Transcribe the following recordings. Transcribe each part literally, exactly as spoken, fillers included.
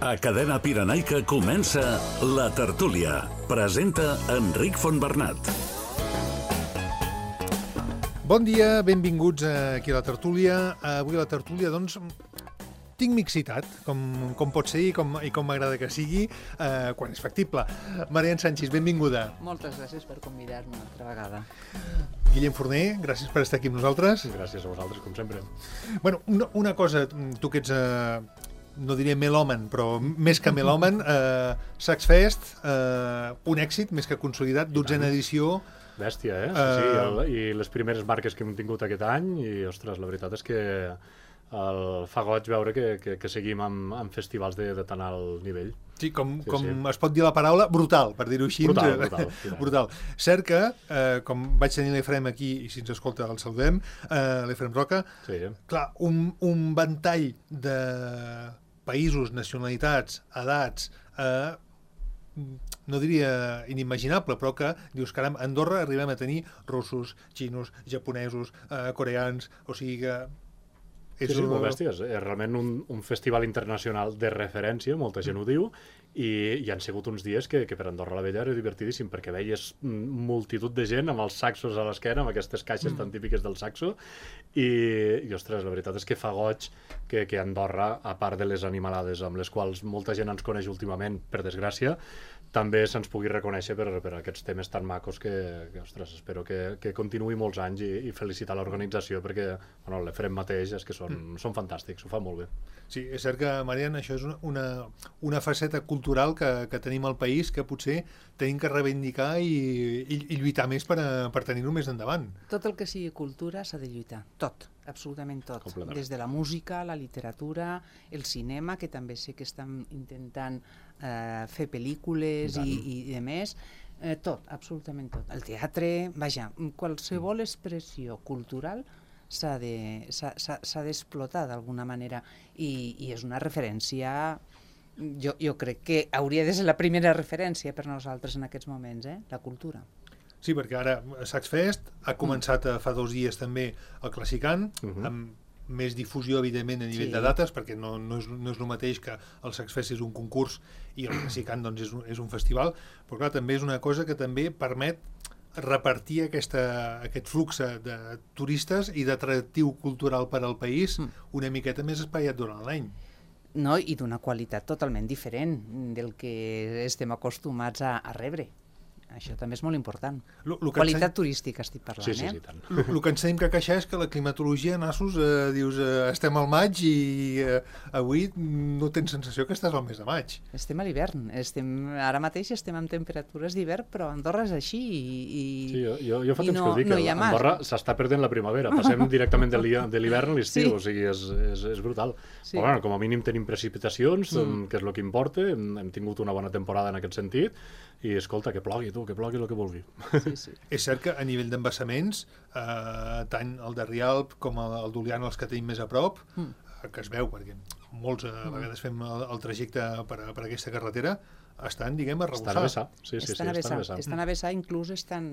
A Cadena Pirenaica comença La Tertúlia. Presenta Enric Fontbernat. Bon dia, benvinguts aquí a La Tertúlia. Avui a La Tertúlia, doncs, tinc mixitat, com, com pot ser i com, i com m'agrada que sigui, eh, quan és factible. Marian Sanchis, benvinguda. Moltes gràcies per convidar-me una altra vegada. Guillem Forner, gràcies per estar aquí amb nosaltres. Gràcies a vosaltres, com sempre. Bueno, una, una cosa, tu que ets... Eh, no diré melòman, però més que melòman, eh, Sax Fest, eh, un èxit més que consolidat, dotzena edició. Bèstia, eh? Sí, sí, el, i les primeres marques que hem tingut aquest any, i, ostres, la veritat és que el fa goig veure que, que, que seguim amb, amb festivals de, de tan alt nivell. Sí, com, sí, com sí. Es pot dir la paraula, brutal, per dir-ho així. Brutal, brutal. brutal. Cert que, eh, com vaig tenir l'Efrem aquí, i si ens escolta el saludem, eh, l'Efrem Roca, sí. Clar, un, un ventall de països, nacionalitats, edats, eh, no diria inimaginable, però que dius, caram, a Andorra arribem a tenir russos, xinos, japonesos, eh, coreans, o sigui que... És sí, sí, molt bèsties. És realment un, un festival internacional de referència, molta gent ho diu, i hi han sigut uns dies que, que per Andorra la Vella era divertidíssim, perquè veies multitud de gent amb els saxos a l'esquena, amb aquestes caixes mm. tan típiques del saxo, i, i ostres, la veritat és que fa goig que, que Andorra, a part de les animalades amb les quals molta gent ens coneix últimament, per desgràcia, també se'ns pugui reconèixer per, per aquests temes tan macos que, que ostres, espero que, que continuï molts anys i, i felicitar l'organització perquè, bueno, l'Efrem mateix és que són, mm. són fantàstics, ho fan molt bé. Sí, és cert que, Marian, això és una, una, una faceta cultural que, que tenim al país que potser tenim que reivindicar i, i, i lluitar més per, a, per tenir-ho més endavant. Tot el que sigui cultura s'ha de lluitar, tot, absolutament tot. Des de la música, la literatura, el cinema, que també sé que estan intentant eh, fer pel·lícules i, i, i de més, eh, tot, absolutament tot. El teatre, vaja, qualsevol expressió cultural s'ha de, s'ha, s'ha d'explotar d'alguna manera i, i és una referència, jo, jo crec que hauria de ser la primera referència per nosaltres en aquests moments, eh? La cultura. Sí, perquè ara Sax Fest ha començat mm. fa dos dies també el Classicant, uh-huh. amb més difusió, evidentment, a nivell sí. de dates, perquè no, no, és, no és el mateix que el Sax Fest és un concurs i el Classicant doncs, és, un, és un festival, però clar, també és una cosa que també permet repartir aquesta, aquest flux de turistes i d'atractiu cultural per al país mm. una miqueta més espaiat durant l'any. No, i d'una qualitat totalment diferent del que estem acostumats a, a rebre. Això també és molt important. Lo, lo qualitat enseny... turística estic parlant, sí, sí, eh? Sí, tant. El, el que ens tenim que queixar és que la climatologia, nassos, eh, dius, eh, estem al maig i eh, avui no tens sensació que estàs al mes de maig. Estem a l'hivern. Estem, ara mateix estem amb temperatures d'hivern, però Andorra és així i, i, sí, jo, jo, jo fa temps no, que ho dic, no que Andorra s'està perdent la primavera. Passem directament de l'hivern a l'estiu, sí. O sigui, és, és, és brutal. Sí. Però bueno, com a mínim tenim precipitacions, mm. que és el que importa, hem, hem tingut una bona temporada en aquest sentit, i escolta, que plogui, tu, que plogui el que vulgui. Sí, sí. És cert que a nivell d'embassaments, eh, tant el de Rialp com el, el d'Oliana, els que tenim més a prop, mm. eh, que es veu, perquè molts a mm. vegades fem el, el trajecte per, per aquesta carretera, estan, diguem, a rebussar. Estan a vessar, sí, sí, estan, sí, a vessar. estan a vessar. Estan a vessar, inclús estan...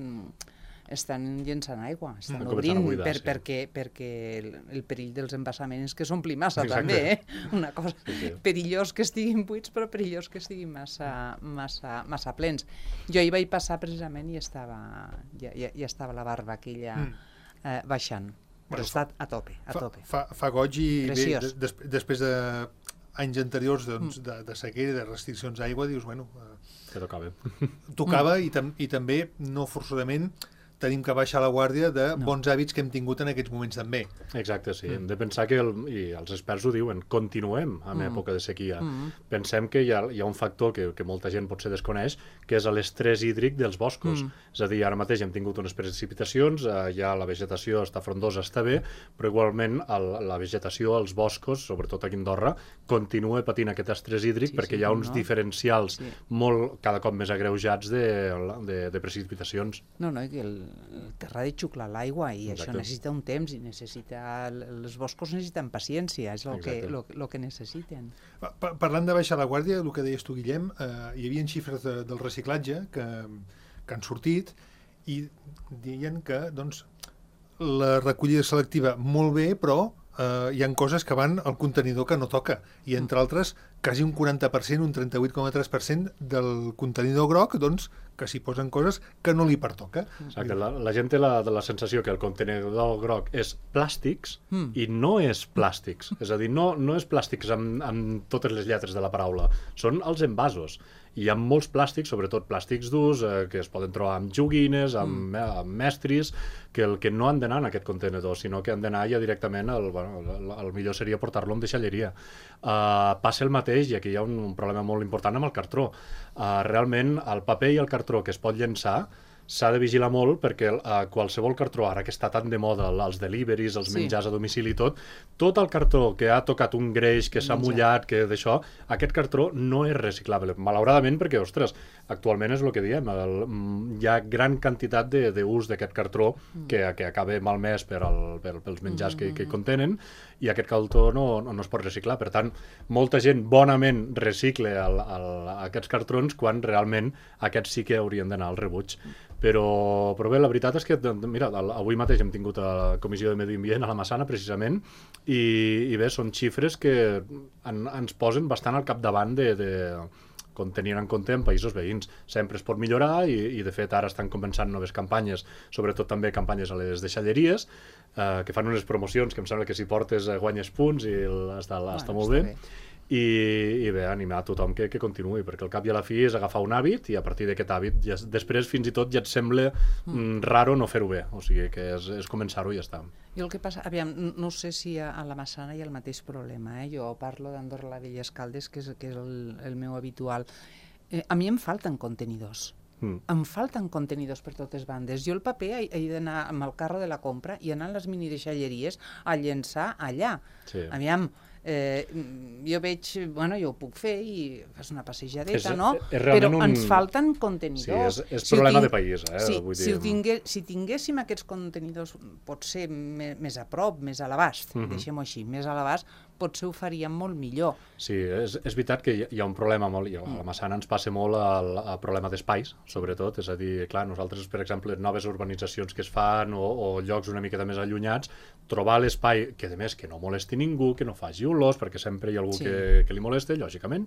estan llençant aigua, estan mm, obrint, buidar, per, sí. perquè, perquè el, el perill dels embassaments és que s'ompli massa. Exacte. També, eh? Una cosa sí, sí. perillós que estiguin buits, però perillós que estiguin massa, massa, massa plens. Jo hi vaig passar precisament i estava, ja, ja, ja estava la barba aquella mm. eh, baixant, però bueno, està a tope, a fa, tope. Fa, fa goig i bé, des, des, després de anys anteriors doncs, mm. de, de sequera i de restriccions d'aigua, dius, bueno... Eh, que tocava. Tocava mm. i, tam, i també, no forçosament, tenim que baixar la guàrdia de no. bons hàbits que hem tingut en aquests moments també. Exacte, sí. Mm. Hem de pensar que, el, i els experts ho diuen, continuem en mm. època de sequia. Mm. Pensem que hi ha, hi ha un factor que, que molta gent potser desconeix, que és l'estrès hídric dels boscos. Mm. És a dir, ara mateix hem tingut unes precipitacions, eh, ja la vegetació està frondosa, està bé, però igualment el, la vegetació, els boscos, sobretot aquí a Andorra, continua patint aquest estrès hídric sí, perquè sí, hi ha uns no? diferencials sí. molt, cada cop més agreujats de, de, de precipitacions. No, no, i el el terra de xuclar l'aigua i Exacte. Això necessita un temps i necessita els boscos necessiten paciència, és el que, lo, lo que necessiten. Pa parlant de baixar la guàrdia, el que deies tu, Guillem, eh, hi havia xifres de, del reciclatge que, que han sortit i deien que doncs, la recollida selectiva molt bé, però eh, hi ha coses que van al contenidor que no toca i entre altres quasi un quaranta per cent, un trenta-vuit coma tres per cent del contenidor groc, doncs, que s'hi posen coses que no li pertoca. Exacte, la, la gent té la, la sensació que el contenidor groc és plàstics mm. i no és plàstics. És a dir, no, no és plàstics amb, amb totes les lletres de la paraula, són els envasos. I hi ha molts plàstics, sobretot plàstics durs, eh, que es poden trobar amb joguines, amb, mm. amb mestris, que el que no han d'anar en aquest contenidor, sinó que han d'anar ja directament, el, bueno, el, el millor seria portar-lo en deixalleria. Uh, passa el mateix, i aquí hi ha un, un problema molt important amb el cartró. Uh, realment, el paper i el cartró que es pot llençar s'ha de vigilar molt perquè uh, qualsevol cartró, ara que està tan de moda els deliveries, els menjars sí. a domicili i tot, tot el cartró que ha tocat un greix, que s'ha mullat, que d'això, aquest cartró no és reciclable. Malauradament perquè, ostres, actualment és el que diem, el, hi ha gran quantitat d'ús d'aquest cartró mm. que, que acaba malmès per al, per, pels menjars mm -hmm. que, que contenen, i aquest cartró no, no, no es pot reciclar. Per tant, molta gent bonament recicle el, el, aquests cartrons quan realment aquests sí que haurien d'anar al rebuig. Però, però bé, la veritat és que, mira, avui mateix hem tingut a la Comissió de Medi Ambient a la Massana, precisament, i, i bé, són xifres que en, ens posen bastant al capdavant de, de com tenien en compte en països veïns. Sempre es pot millorar i, i de fet, ara estan començant noves campanyes, sobretot també campanyes a les deixalleries, eh, que fan unes promocions que em sembla que si portes eh, guanyes punts i el, està, bueno, està molt bé. bé. I, i bé, animar a tothom que, que continuï, perquè al cap i a la fi és agafar un hàbit i a partir d'aquest hàbit ja, després fins i tot ja et sembla mm, raro no fer-ho bé, o sigui que és, és començar-ho i ja està. Jo el que passa, aviam, no sé si a, a la Massana hi ha el mateix problema, eh? Jo parlo d'Andorra la Vella Escaldes, que és, que és el, el meu habitual. Eh, a mi em falten contenidors. Mm. Em falten contenidors per totes bandes. Jo el paper he, he d'anar amb el carro de la compra i anar a les minideixalleries a llençar allà. Sí. Aviam, Eh, jo veig, bueno, jo ho puc fer i fas una passejadeta, és, no? És però un... ens falten contenidors. Sí, és, és si problema tinc... de país, eh? Sí, vull dir... si, tingué... si tinguéssim aquests contenidors potser més, més a prop, més a l'abast, uh-huh. deixem-ho així, més a l'abast, potser ho faríem molt millor. Sí, és, és veritat que hi ha un problema molt, i a la Massana ens passa molt el, el problema d'espais, sobretot, és a dir, clar, nosaltres, per exemple, noves urbanitzacions que es fan o, o llocs una miqueta més allunyats, trobar l'espai que, a més, que no molesti ningú, que no faci olors, perquè sempre hi ha algú sí. que, que li molesta, lògicament,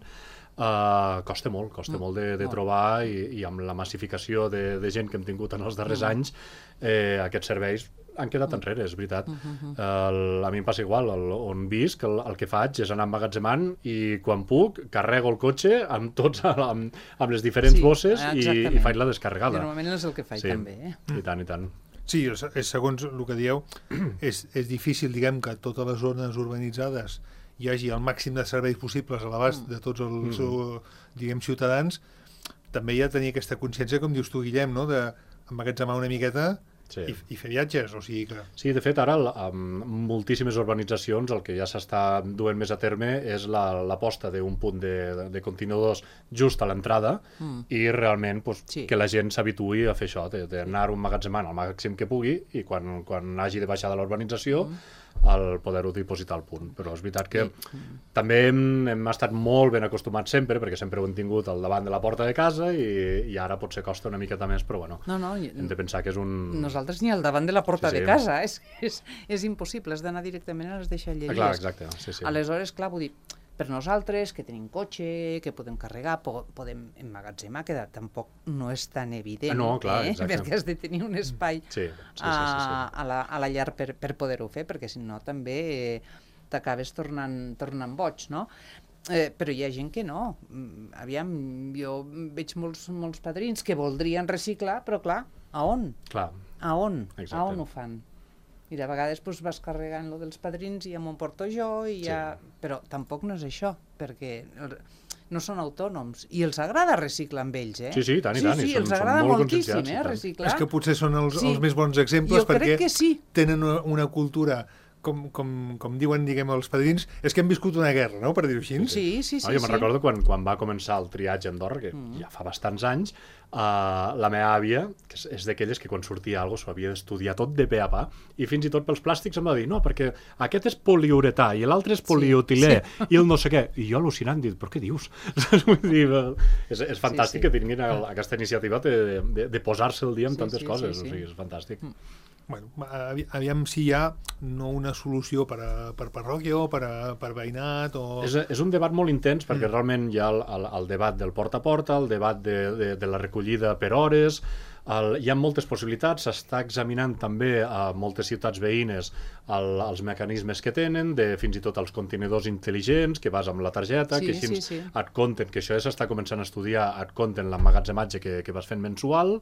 uh, costa molt, costa mm. molt de, de trobar i, i amb la massificació de, de gent que hem tingut en els darrers mm. anys, eh, aquests serveis han quedat enrere, és veritat. Uh -huh. el, a mi em passa igual, el, on visc, el, el que faig és anar emmagatzemant i quan puc carrego el cotxe amb tots amb, amb les diferents sí, bosses i, i faig la descarregada. Normalment és el que faig sí. també. Eh? I tant, i tant. Sí, és, segons el que dieu, és, és difícil, diguem, que a totes les zones urbanitzades hi hagi el màxim de serveis possibles a l'abast de tots els mm. diguem, ciutadans. També hi ha de tenir aquesta consciència, com dius tu, Guillem, no? D'emmagatzemar una miqueta sí. i, i fer viatges, o sigui que... Sí, de fet, ara, amb moltíssimes urbanitzacions, el que ja s'està duent més a terme és l'aposta la, d'un punt de, de, de contenidors just a l'entrada mm. i realment pues, sí. que la gent s'habituï a fer això, d'anar un magatzemant al màxim que pugui i quan, quan hagi de baixar de la urbanització mm. el poder-ho dipositar al punt. Però és veritat que sí. també hem, hem estat molt ben acostumats sempre, perquè sempre ho hem tingut al davant de la porta de casa i, i ara potser costa una miqueta més, però bueno, no, no, hem de pensar que és un... Nosaltres ni al davant de la porta sí, sí. de casa, és, és, és impossible, has d'anar directament a les deixalleries. Ah, clar, exacte. Sí, sí. Aleshores, clar, vull dir, per nosaltres, que tenim cotxe, que podem carregar, po podem emmagatzemar, que tampoc no és tan evident, ah, no, clar, eh? perquè has de tenir un espai sí, sí, sí, a, sí, sí. a, la, a la llar per, per poder-ho fer, perquè si no també eh, t'acabes tornant, tornant boig, no? Eh, però hi ha gent que no. Aviam, jo veig molts, molts padrins que voldrien reciclar, però clar, a on? Clar. A on? Exacte. A on ho fan? I de vegades doncs, vas carregant lo dels padrins i ja m'ho porto jo, i ja... sí. però tampoc no és això, perquè no són autònoms, i els agrada reciclar amb ells, eh? Sí, sí, tant i tant. Sí, sí, són, els agrada són molt moltíssim, eh, reciclar. És que potser són els, sí. els més bons exemples, jo perquè que sí. tenen una, una cultura... Com, com, com diuen, diguem, els padrins, és que hem viscut una guerra, no?, per dir-ho així. Sí, sí, sí. No, jo me'n sí. recordo quan, quan va començar el triatge a Andorra, que mm. ja fa bastants anys, uh, la meva àvia, que és, és d'aquelles que quan sortia alguna cosa s'ho havia d'estudiar tot de pe a pa, i fins i tot pels plàstics em va dir, no, perquè aquest és poliuretà i l'altre és polietilè, sí, sí. i el no sé què. I jo al·lucinant, dic, però què dius? Vull dir, és, és fantàstic sí, sí. que tinguin el, aquesta iniciativa de, de, de posar-se el dia amb sí, tantes sí, coses, sí, sí. O sigui, és fantàstic. Mm. Bueno, aviam si hi ha no una solució per, a, per parròquia o per, a, per veïnat o... És, és un debat molt intens perquè mm. realment hi ha el, el, el debat del porta a porta, el debat de, de, de la recollida per hores, el, hi ha moltes possibilitats, s'està examinant també a moltes ciutats veïnes el, els mecanismes que tenen, de fins i tot els contenidors intel·ligents que vas amb la targeta, sí, que així sí, sí. et compten, que això ja s'està començant a estudiar, et compten l'emmagatzematge que, que vas fent mensual,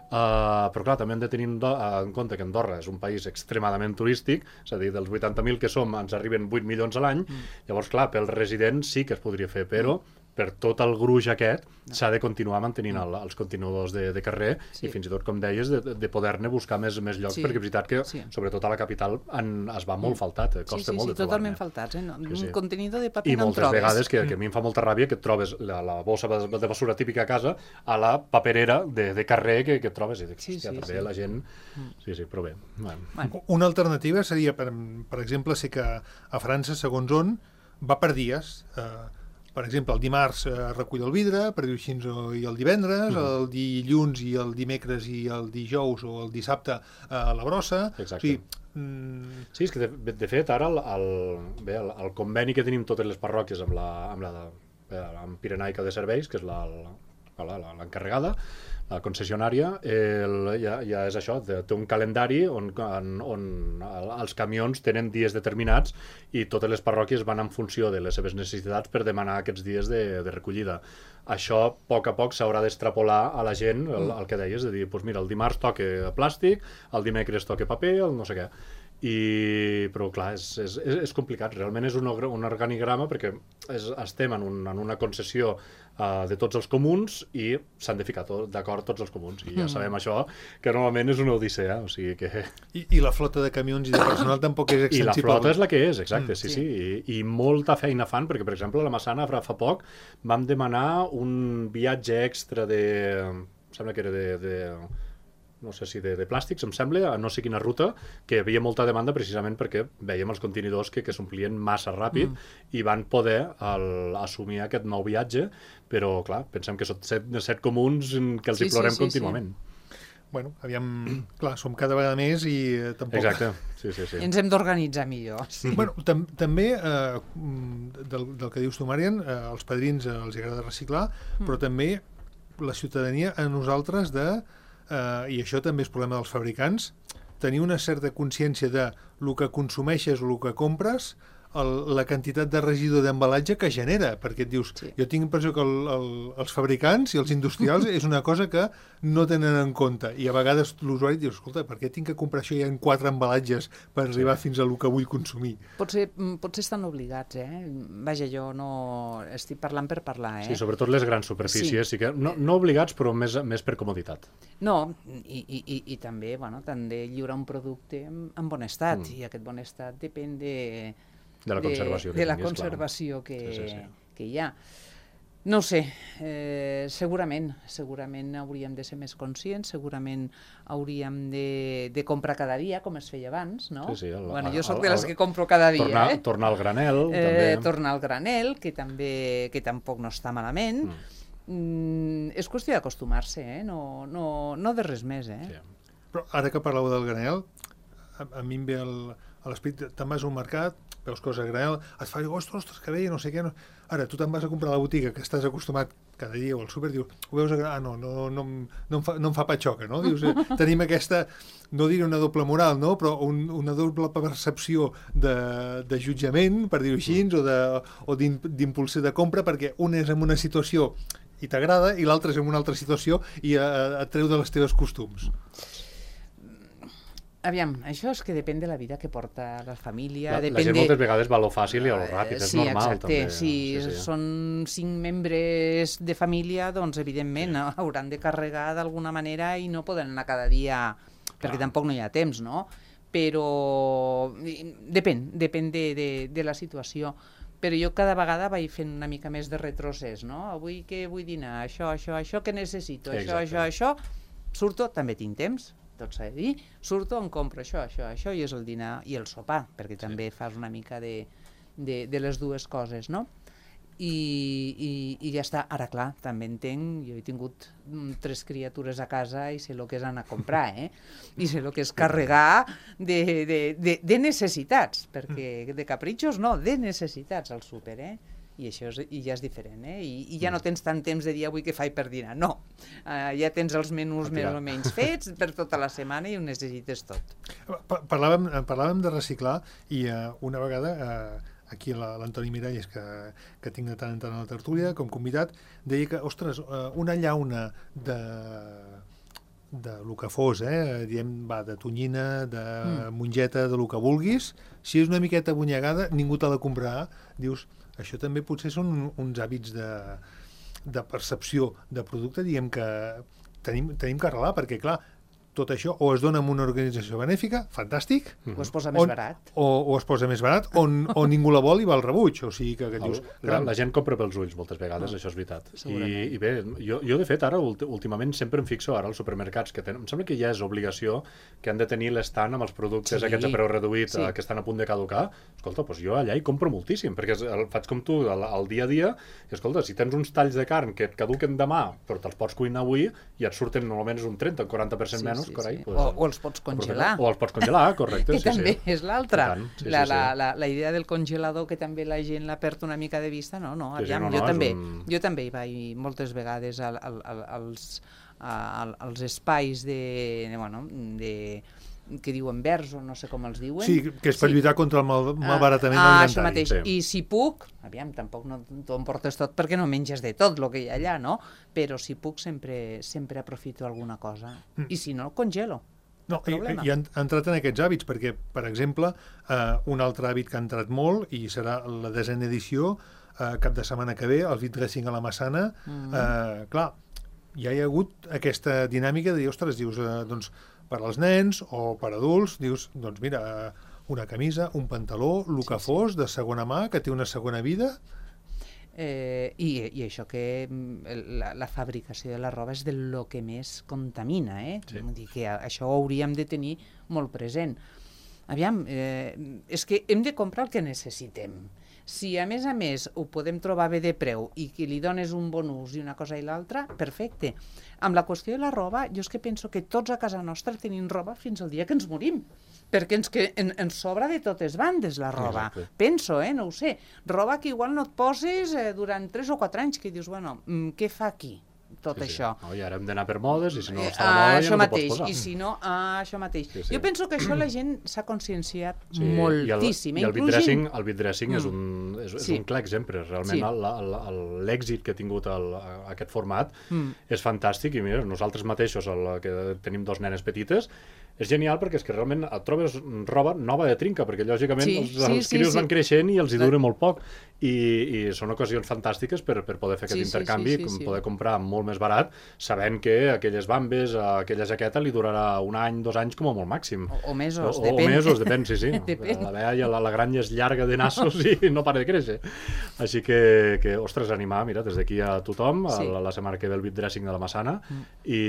uh, però clar, també hem de tenir en compte que Andorra és un país extremadament turístic, és a dir, dels vuitanta mil que som ens arriben vuit milions a l'any, mm. llavors clar, pel resident sí que es podria fer, però mm. per tot el gruix aquest s'ha de continuar mantenint el, els continuadors de, de carrer sí. i fins i tot, com deies, de, de poder-ne buscar més, més llocs, sí. perquè és veritat que, sí. sobretot a la capital, en, es va molt faltat, costa sí, sí, molt sí, de trobar-ne. Totalment faltats, eh? No, sí, sí. Un contenidor de paper I no en trobes. I moltes vegades, que, que a mi em fa molta ràbia, que et trobes la, la bossa de basura típica a casa a la paperera de, de carrer que, que et trobes, i dic, sí, hòstia, sí, també sí. la gent... Sí, sí, però bé. Bueno. Bueno. Una alternativa seria, per, per exemple, ser que a França, segons on, va per dies... Eh, per exemple, el dimarts eh, recull el vidre, per dir-ho així, i el divendres, mm-hmm. el dilluns i el dimecres i el dijous o el dissabte eh, a la brossa. Exacte. O sigui, mm... Sí, és que de, de fet ara el, el, bé, el, el conveni que tenim totes les parròquies amb la, amb la bé, amb Pirenaica de Serveis, que és l'encarregada, la concessionària, el, ja, ja és això, té un calendari on, on, on els camions tenen dies determinats i totes les parròquies van en funció de les seves necessitats per demanar aquests dies de, de recollida. Això, a poc a poc, s'haurà d'extrapolar a la gent el, el que deies, de dir, doncs mira, el dimarts toca plàstic, el dimecres toca paper, el no sé què. I, però clar, és, és, és complicat, realment és un, un organigrama perquè és, estem en, un, en una concessió uh, de tots els comuns i s'han de ficar to, d'acord tots els comuns i ja mm. sabem això, que normalment és una odissea, o sigui que... I, i la flota de camions i de personal tampoc és extensible. I la flota és la que és, exacte, mm, sí, sí, sí. I, i molta feina fan, perquè per exemple a la Massana fa, fa poc vam demanar un viatge extra de... em sembla que era de... de no sé si de, de plàstics, em sembla, a no sé quina ruta, que hi havia molta demanda precisament perquè veiem els contenidors que, que s'omplien massa ràpid mm. i van poder el, assumir aquest nou viatge, però clar, pensem que són set, set comuns que els sí, hi plorem sí, sí, contínuament. Sí. Bueno, aviam, clar, som cada vegada més i eh, tampoc... Exacte, sí, sí, sí. Ens hem d'organitzar millor. Sí. Bueno, tam també, eh, del, del que dius tu, Marian, eh, als padrins eh, els agrada reciclar, mm. però també la ciutadania a nosaltres de... Uh, i això també és problema dels fabricants, tenir una certa consciència de el que consumeixes o el que compres, el, la quantitat de residu d'embalatge que genera, perquè et dius, sí. jo tinc l'impressió que el, el, els fabricants i els industrials és una cosa que no tenen en compte, i a vegades l'usuari diu, escolta, per què tinc que comprar això? Hi ha quatre embalatges per arribar sí. fins a el que vull consumir. Potser, potser estan obligats, eh? Vaja, jo no estic parlant per parlar, eh? Sí, sobretot les grans superfícies, sí. sí que no, no obligats, però més, més per comoditat. No, i, i, i, i també, bueno, t'han de lliurar un producte en, en bon estat, mm. i aquest bon estat depèn de... de la conservació, de, que, de la conservació que, sí, sí, sí. que hi ha. No ho sé, eh, segurament, segurament hauríem de ser més conscients, segurament hauríem de, de comprar cada dia, com es feia abans, no? Sí, sí, el, bueno, jo soc de les que compro cada dia. Tornar, eh? tornar al granel, eh, també. Tornar al granel, que també que tampoc no està malament. Mm. Mm, és qüestió d'acostumar-se, eh? No, no, no de res més, eh? Sí. Però ara que parleu del granel, a, a mi em ve el... a l'esprit, te'n vas a un mercat, veus coses a granel, et fa, ostres, ostres, que bé, no sé què... No... Ara, tu te'n vas a comprar a la botiga, que estàs acostumat cada dia o al súper, dius, ho veus a granel? Ah, no, no, no, no, em fa, no em fa patxoca, no? Dius, eh, tenim aquesta, no diré una doble moral, no? Però un, una doble percepció de, de jutjament, per dir-ho així, o de, o d'impulsió de compra, perquè un és en una situació i t'agrada, i l'altre és en una altra situació i eh, et treu de les teves costums. Aviam, això és que depèn de la vida que porta la família. La, depèn la gent de... moltes vegades va a lo fàcil i a lo ràpid, és sí, normal exacte, també. Sí, sí, sí, són cinc membres de família, doncs evidentment sí. hauran de carregar d'alguna manera i no poden anar cada dia, clar. Perquè tampoc no hi ha temps, no? Però depèn, depèn de, de, de la situació. Però jo cada vegada vaig fent una mica més de retrocés, no? Avui què vull dinar? Això, això, això, què necessito? Això, això, això. Surto, també tinc temps. Tot s'ha de dir, surto, em compro això, això, això, i és el dinar i el sopar, perquè també sí. fas una mica de, de, de les dues coses, no? i, i, i ja està. Ara, clar, també entenc, jo he tingut tres criatures a casa i sé el que és anar a comprar, eh? I sé el que és carregar de, de, de, de necessitats, perquè de capritxos no, de necessitats al súper, eh? I això és, i ja és diferent, eh? I, i ja no tens tant temps de dir avui què faig per dinar, no. Uh, ja tens els menús més o menys fets per tota la setmana i ho necessites tot. Parlàvem, parlàvem de reciclar i uh, una vegada uh, aquí l'Antoni Miralles, que, que tinc de tant en tant a la tertúlia, com convidat, deia que, ostres, uh, una llauna de de lo que fos, eh? Diem, va, de tonyina, de mm. mongeta, de lo que vulguis, si és una miqueta bunyegada, ningú t'ha de comprar, dius, això també potser són uns hàbits de, de percepció de producte, diguem que tenim, tenim que arrelar, perquè clar, tot això o es dona a una organització benèfica, fantàstic, o es posa més barat, o, o es posa més barat, o, o ningú la vol i va al rebuig, o sigui que, que dius... La, la gent compra pels ulls moltes vegades, no. Això és veritat. I, i bé, jo, jo de fet ara, últimament, sempre em fixo ara als supermercats, que tenen, em sembla que ja és obligació que han de tenir l'estant amb els productes sí. aquests a preu reduït, sí. que estan a punt de caducar. Escolta, doncs jo allà hi compro moltíssim, perquè el, faig com tu, al, al dia a dia, i escolta, si tens uns talls de carn que et caduquen demà, però te'ls pots cuinar avui, i et surten normalment un trenta o quaranta per cent sí, menys, sí, carai, sí. Pues, o, o els pots congelar. O els pots congelar, correcte. que sí, també sí. és l'altra. Sí, la, sí, la, sí. la, la idea del congelador, que també la gent l'ha perd una mica de vista, no, no, aviam, sí, sí, no, jo, no, també, un... jo també hi vaig moltes vegades al, al, al, als, al, als espais de, bueno, de que diuen verds o no sé com els diuen. Sí, que és per sí. lluitar contra el mal, malbaratament ah, alimentari. Això mateix. Sí. I si puc, aviam, tampoc no t'ho emportes tot perquè no menges de tot el que hi ha allà, no? Però si puc sempre, sempre aprofito alguna cosa. Mm. I si no, congelo. No, i, i han entrat en aquests hàbits, perquè, per exemple, eh, un altre hàbit que ha entrat molt, i serà la desena edició, eh, cap de setmana que ve, el beet dressing a la Massana, mm. eh, clar, ja hi ha hagut aquesta dinàmica de dir, ostres, dius, eh, doncs, per als nens o per adults, dius, doncs mira, una camisa, un pantaló, el que sí, fos, sí. de segona mà, que té una segona vida. Eh, i, I això que la, la fabricació de la roba és de lo que més contamina, eh? Sí. Vull dir que això ho hauríem de tenir molt present. Aviam, eh, és que hem de comprar el que necessitem. Si a més a més ho podem trobar bé de preu i que li dones un bon ús i una cosa i l'altra, perfecte. Amb la qüestió de la roba, jo és que penso que tots a casa nostra tenim roba fins al dia que ens morim, perquè ens, que, en, ens sobra de totes bandes la roba. Exacte. Penso, eh, no ho sé. Roba que igual no et poses eh, durant tres o quatre anys, que dius, bueno, què fa aquí? Tot sí, això. Sí. No, i ara hem d'anar per modes i si no està a la moda ja no mateix, t'ho pots posar. I si no, a això mateix. Sí, sí. Jo penso que això la gent s'ha conscienciat sí, moltíssim. I el, i el beet dressing, el beet dressing mm. és, un, és, és sí. un clar exemple. Realment sí. l'èxit que ha tingut el, aquest format mm. és fantàstic i mira, nosaltres mateixos, el, que tenim dos nenes petites, és genial perquè és que realment et trobes roba nova de trinca, perquè lògicament sí, els, els sí, crios sí, van sí. creixent i els hi dura molt poc. I, i són ocasions fantàstiques per, per poder fer aquest sí, intercanvi, sí, sí, sí, poder comprar molt més barat, sabent que aquelles bambes, aquella jaqueta li durarà un any, dos anys com a molt màxim. O, o mesos, o, depèn. O mesos, depèn, sí, sí. depèn. La veia, la, la granja és llarga de nassos i no para de créixer. Així que, que ostres, animar, mira, des d'aquí a tothom, sí. a la, la setmana que ve el beet dressing de la Massana, mm. i,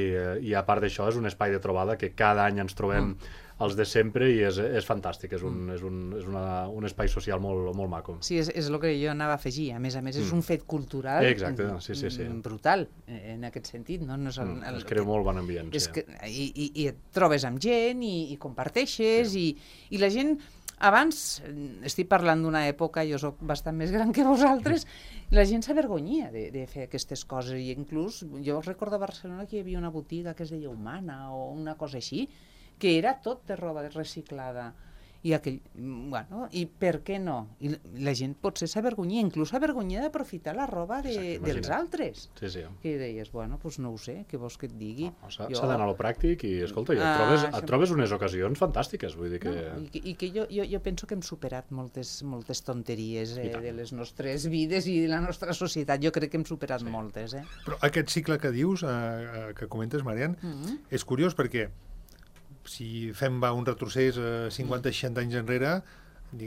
i a part d'això és un espai de trobada que cada any ens trobem mm. els de sempre i és, és fantàstic, és un, mm. és un, és una, un espai social molt, molt maco. Sí, és, és el que jo anava a afegir. A més a més, és mm. un fet cultural Exacte, sí, sí, sí. brutal, en aquest sentit. No? No és el, mm. Es crea molt bon ambient. És sí. que, i, i, I et trobes amb gent i, i comparteixes sí. i, i la gent... Abans, estic parlant d'una època, jo sóc bastant més gran que vosaltres, la gent s'avergonyia de, de fer aquestes coses i inclús, jo recordo a Barcelona que hi havia una botiga que es deia Humana o una cosa així, que era tot de roba reciclada. I aquell, bueno, i per què no? I la gent potser s'avergonyia, inclús s'avergonyia d'aprofitar la roba de, Exacte, dels altres. Sí, sí. Que deies, bueno, doncs no ho sé, què vols que et digui? No, S'ha jo... d'anar a lo pràctic i, escolta, i et, trobes, ah, et trobes unes ocasions fantàstiques, vull dir que... No, i que, i que jo, jo, jo penso que hem superat moltes, moltes tonteries eh, de les nostres vides i de la nostra societat. Jo crec que hem superat sí. moltes, eh? Però aquest cicle que dius, eh, que comentes, Marian, mm-hmm. és curiós perquè si fem va, un retrocés a cinquanta seixanta anys enrere, diguem,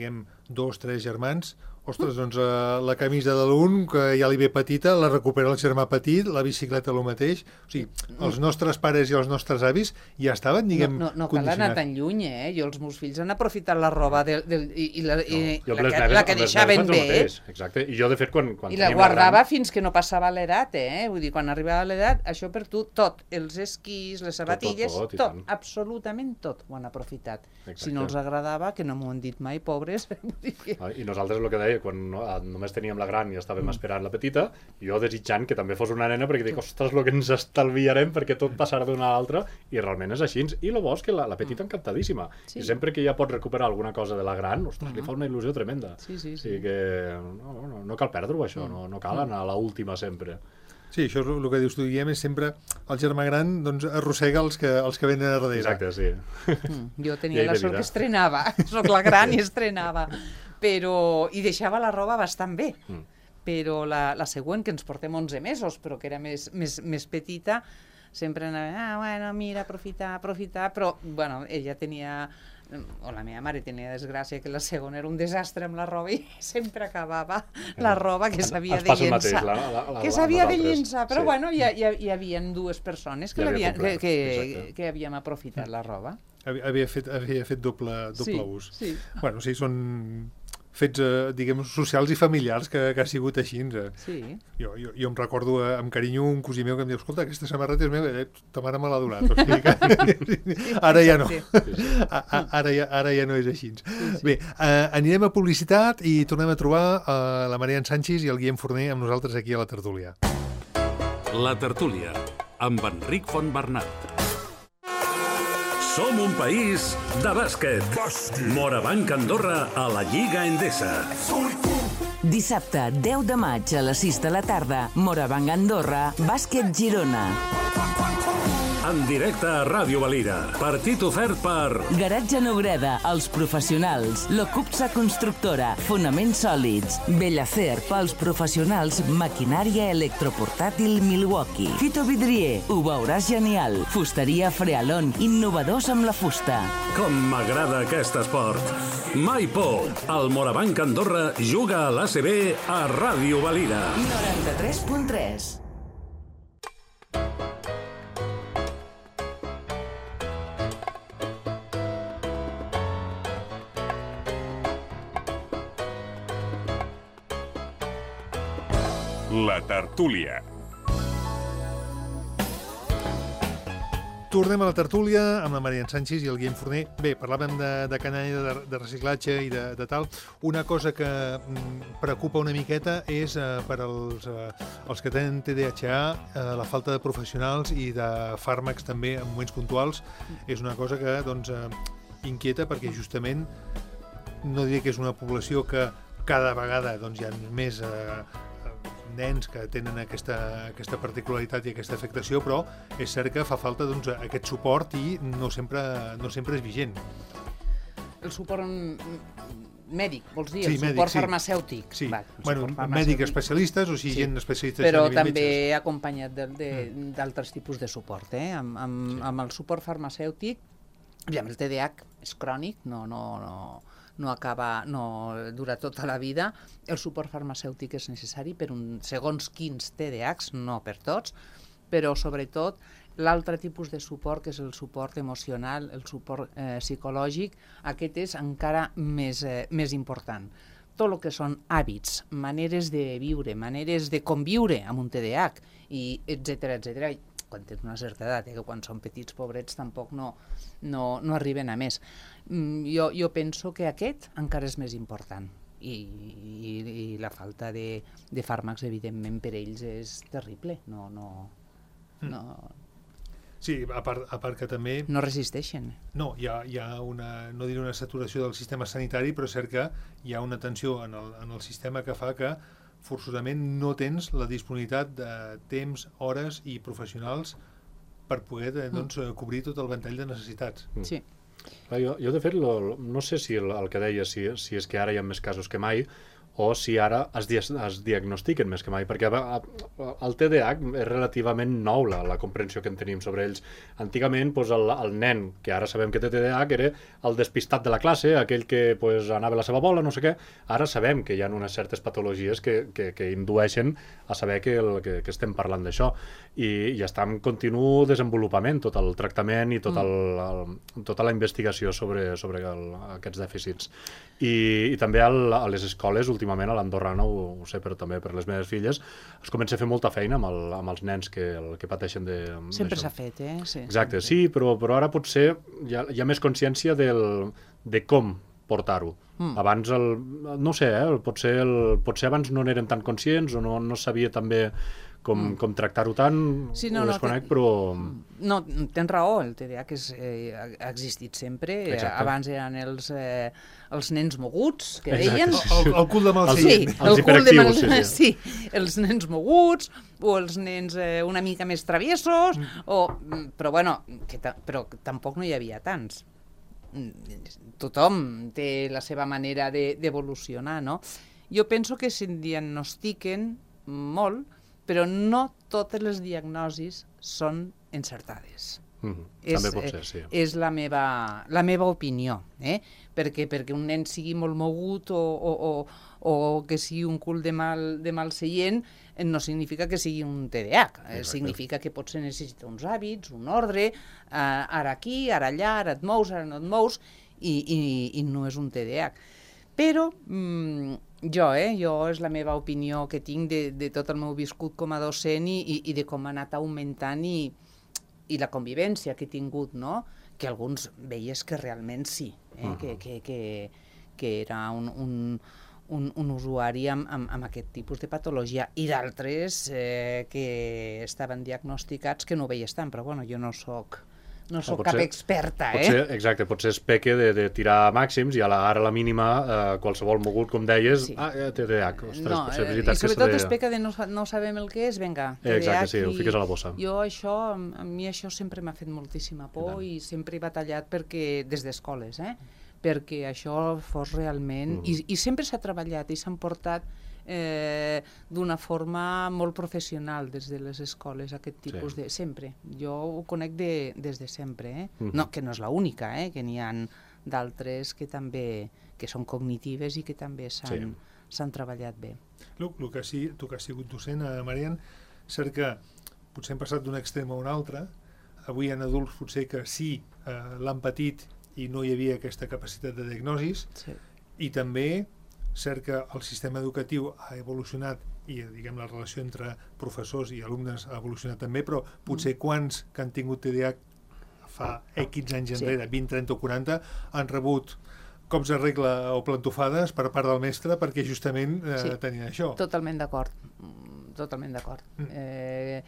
dos, tres germans, ostres, doncs uh, la camisa de l'un, que ja li ve petita, la recupera el germà petit, la bicicleta el mateix. O sigui, els nostres pares i els nostres avis ja estaven, diguem, no, no, no cal anar tan lluny, eh? Jo, els meus fills han aprofitat la roba del, del, i, i, la, i no, la, que, la que deixaven bé. Exacte, i jo, de fet, quan, quan I la guardava gran... fins que no passava l'edat, eh? Vull dir, quan arribava l'edat, això per tu, tot, els esquís, les sabatilles, tot, tot, tot, tot absolutament tot ho han aprofitat. Exacte. Si no els agradava, que no m'ho han dit mai, pobres. Que... I nosaltres, el que deia, quan no, només teníem la gran i estàvem mm. esperant la petita, jo desitjant que també fos una nena, perquè dic, ostres, el que ens estalviarem perquè tot passarà d'una a l'altra, i realment és així. I el bo és que la, la petita encantadíssima. Sí. I sempre que ja pot recuperar alguna cosa de la gran, ostres, mm. li fa una il·lusió tremenda. Sí, sí, sí. O sigui que no, no, no cal perdre-ho, això, mm. no, no cal anar a l'última sempre. Sí, això és el que dius tu, Guillem, és sempre el germà gran doncs, arrossega els que, els que venen a darrere. Exacte, sí. Mm, jo tenia la sort que estrenava, soc la gran i estrenava, però... i deixava la roba bastant bé. Mm. Però la, la següent, que ens portem onze mesos, però que era més, més, més petita, sempre anava, ah, bueno, mira, aprofitar, aprofitar, però, bueno, ella tenia... o la meva mare tenia desgràcia que la segona era un desastre amb la roba i sempre acabava la roba que s'havia de llençar. La, la, la, que s'havia de llençar, però sí. Bueno, hi, hi, hi havia dues persones que, havia que, que, que havíem aprofitat la roba. Havia fet, havia fet doble, doble sí, ús. Sí. Bueno, sí, són fets, eh, diguem, socials i familiars que, que ha sigut així. Eh. Sí. Jo, jo, jo em recordo eh, amb carinyo un cosí meu que em diu, escolta, aquesta samarreta és meva, eh, ta mare me l'ha donat. O sigui que... ara ja no. ara, ja, ara ja no és així. Sí, sí. Bé, eh, anirem a publicitat i tornem a trobar eh, la Marian Sanchis i el Guillem Forner amb nosaltres aquí a la tertúlia. La tertúlia, amb Enric Fontbernat. Som un país de bàsquet. Bàsquet. Morabanc Andorra a la Lliga Endesa. Dissabte, deu de maig a les sis de la tarda, Morabanc Andorra, Bàsquet Girona. En directe a Ràdio Valira. Partit ofert per... Garatge Nobreda, Els Professionals, Locupsa Constructora, Fonaments Sòlids, Bellacer, pels professionals, Maquinària Electroportàtil Milwaukee, Fito Vidrier, ho veuràs genial, Fusteria Frealon, innovadors amb la fusta. Com m'agrada aquest esport. Mai por. El Morabanc Andorra juga a l'A C B a Ràdio Valira. noranta-tres punt tres. La tertúlia. Tornem a la tertúlia amb la Marian Sanchis i el Guillem Forner. Bé, parlàvem de, de canalla, de, de reciclatge i de, de tal. Una cosa que mm, preocupa una miqueta és eh, per als, eh, els que tenen T D A H eh, la falta de professionals i de fàrmacs també en moments puntuals. És una cosa que doncs, eh, inquieta perquè justament no diré que és una població que cada vegada doncs, hi ha més eh, nens que tenen aquesta, aquesta particularitat i aquesta afectació, però és cert que fa falta doncs, aquest suport i no sempre, no sempre és vigent. El suport mèdic, vols dir? Sí, el mèdic, suport sí. farmacèutic. Sí, Va, bueno, mèdic especialistes, o sigui, sí. gent especialista però a nivell també metges. Acompanyat d'altres tipus de suport. Eh? Amb, amb, sí. amb el suport farmacèutic, el T D A H és crònic, no... no, no no acaba, no dura tota la vida. El suport farmacèutic és necessari per un segons quins T D A Hs, no per tots, però sobretot l'altre tipus de suport, que és el suport emocional, el suport eh, psicològic, aquest és encara més, eh, més important. Tot el que són hàbits, maneres de viure, maneres de conviure amb un T D A H, i etcètera, etcètera, quan tens una certa edat, eh, que quan són petits pobrets tampoc no, no, no arriben a més. Mm, jo, jo penso que aquest encara és més important i, i, i la falta de, de fàrmacs, evidentment, per ells és terrible. No, no, no... Sí, a part, a part que també... No resisteixen. No, hi ha, hi ha una, no diré una saturació del sistema sanitari, però és cert que hi ha una tensió en el, en el sistema que fa que forçosament no tens la disponibilitat de temps, hores i professionals per poder doncs, mm. cobrir tot el ventall de necessitats. Mm. Sí. Jo, jo de fet, lo, no sé si el, el que deia, si, si és que ara hi ha més casos que mai, o si ara es, di es diagnostiquen més que mai, perquè el T D A H és relativament nou, la, la comprensió que en tenim sobre ells. Antigament, pues, el, el nen, que ara sabem que té T D A H, era el despistat de la classe, aquell que pues, anava a la seva bola, no sé què. Ara sabem que hi ha unes certes patologies que, que, que indueixen a saber que, el, que, que estem parlant d'això. I, i està en continu desenvolupament tot el tractament i tot el, el, tota la investigació sobre, sobre el, aquests dèficits. I, i també al, a les escoles, últimament a l'Andorra, no ho, ho sé, però també per les meves filles, es comença a fer molta feina amb, el, amb els nens que, el, que pateixen de... Sempre s'ha fet, eh? Sí, exacte, sempre. Sí, però, però ara potser hi ha, hi ha més consciència del, de com portar-ho. Mm. Abans, el, no sé, eh, potser, el, potser abans no n'eren tan conscients o no, no sabia també com, mm. com tractar-ho tant, sí, no, ho desconec, no, però... No, tens raó, el T D A H és, eh, ha existit sempre. Exacte. Abans eren els, eh, els nens moguts, que deien... Sí, sí. El, el cul de mal sí, seient. El, el cul de mal seient. Sí, sí, els nens moguts, o els nens eh, una mica més traviesos, mm. o, però bueno, que ta, però tampoc no hi havia tants. Tothom té la seva manera d'evolucionar, no? Jo penso que se'n diagnostiquen molt, però no totes les diagnosis són encertades. Mm-hmm. És, també pot ser, sí. És la meva, la meva opinió, eh? Perquè, perquè un nen sigui molt mogut o, o, o, o que sigui un cul de mal, de mal seient no significa que sigui un T D A H. Exacte. Significa que potser necessita uns hàbits, un ordre, eh, ara aquí, ara allà, ara et mous, ara no et mous, i, i, i no és un T D A H. Però mm, jo, eh, jo és la meva opinió que tinc de, de tot el meu viscut com a docent i, i, i de com ha anat augmentant i, i la convivència que he tingut, no? Que alguns veies que realment sí, eh? uh-huh. que, que, que, que era un, un, un, un usuari amb, amb, amb aquest tipus de patologia, i d'altres eh, que estaven diagnosticats que no ho veies tant, però bueno, jo no soc... No soc cap experta, eh? Potser, exacte, potser es peque de, de tirar màxims i a la, ara a la mínima eh, qualsevol mogut, com deies, sí. ah, T D A H. Ostres, no, potser eh, i sobretot de... es peca de no, no sabem el que és, vinga, T D A H. Exacte, sí, ho fiques a la bossa. Jo això, a mi això sempre m'ha fet moltíssima por i, i sempre he batallat perquè, des d'escoles, eh? Perquè això fos realment... Mm. I, i sempre s'ha treballat i s'han portat eh, d'una forma molt professional des de les escoles, aquest tipus sí. de... Sempre. Jo ho conec de, des de sempre, eh? Mm-hmm. No, que no és l'única, eh? Que n'hi ha d'altres que també que són cognitives i que també s'han sí. treballat bé. El, el que sí, tu que has sigut docent, eh, Marian, cert que potser hem passat d'un extrem a un altre. Avui hi ha adults potser que sí eh, l'han patit i no hi havia aquesta capacitat de diagnosis, sí. I també cert que el sistema educatiu ha evolucionat i diguem la relació entre professors i alumnes ha evolucionat també, però potser quants que han tingut T D A H fa X anys enrere, sí. vint, trenta o quaranta, han rebut cops de regla o plantofades per part del mestre perquè justament eh, sí. tenien això. Totalment d'acord, totalment d'acord. Mm. Eh,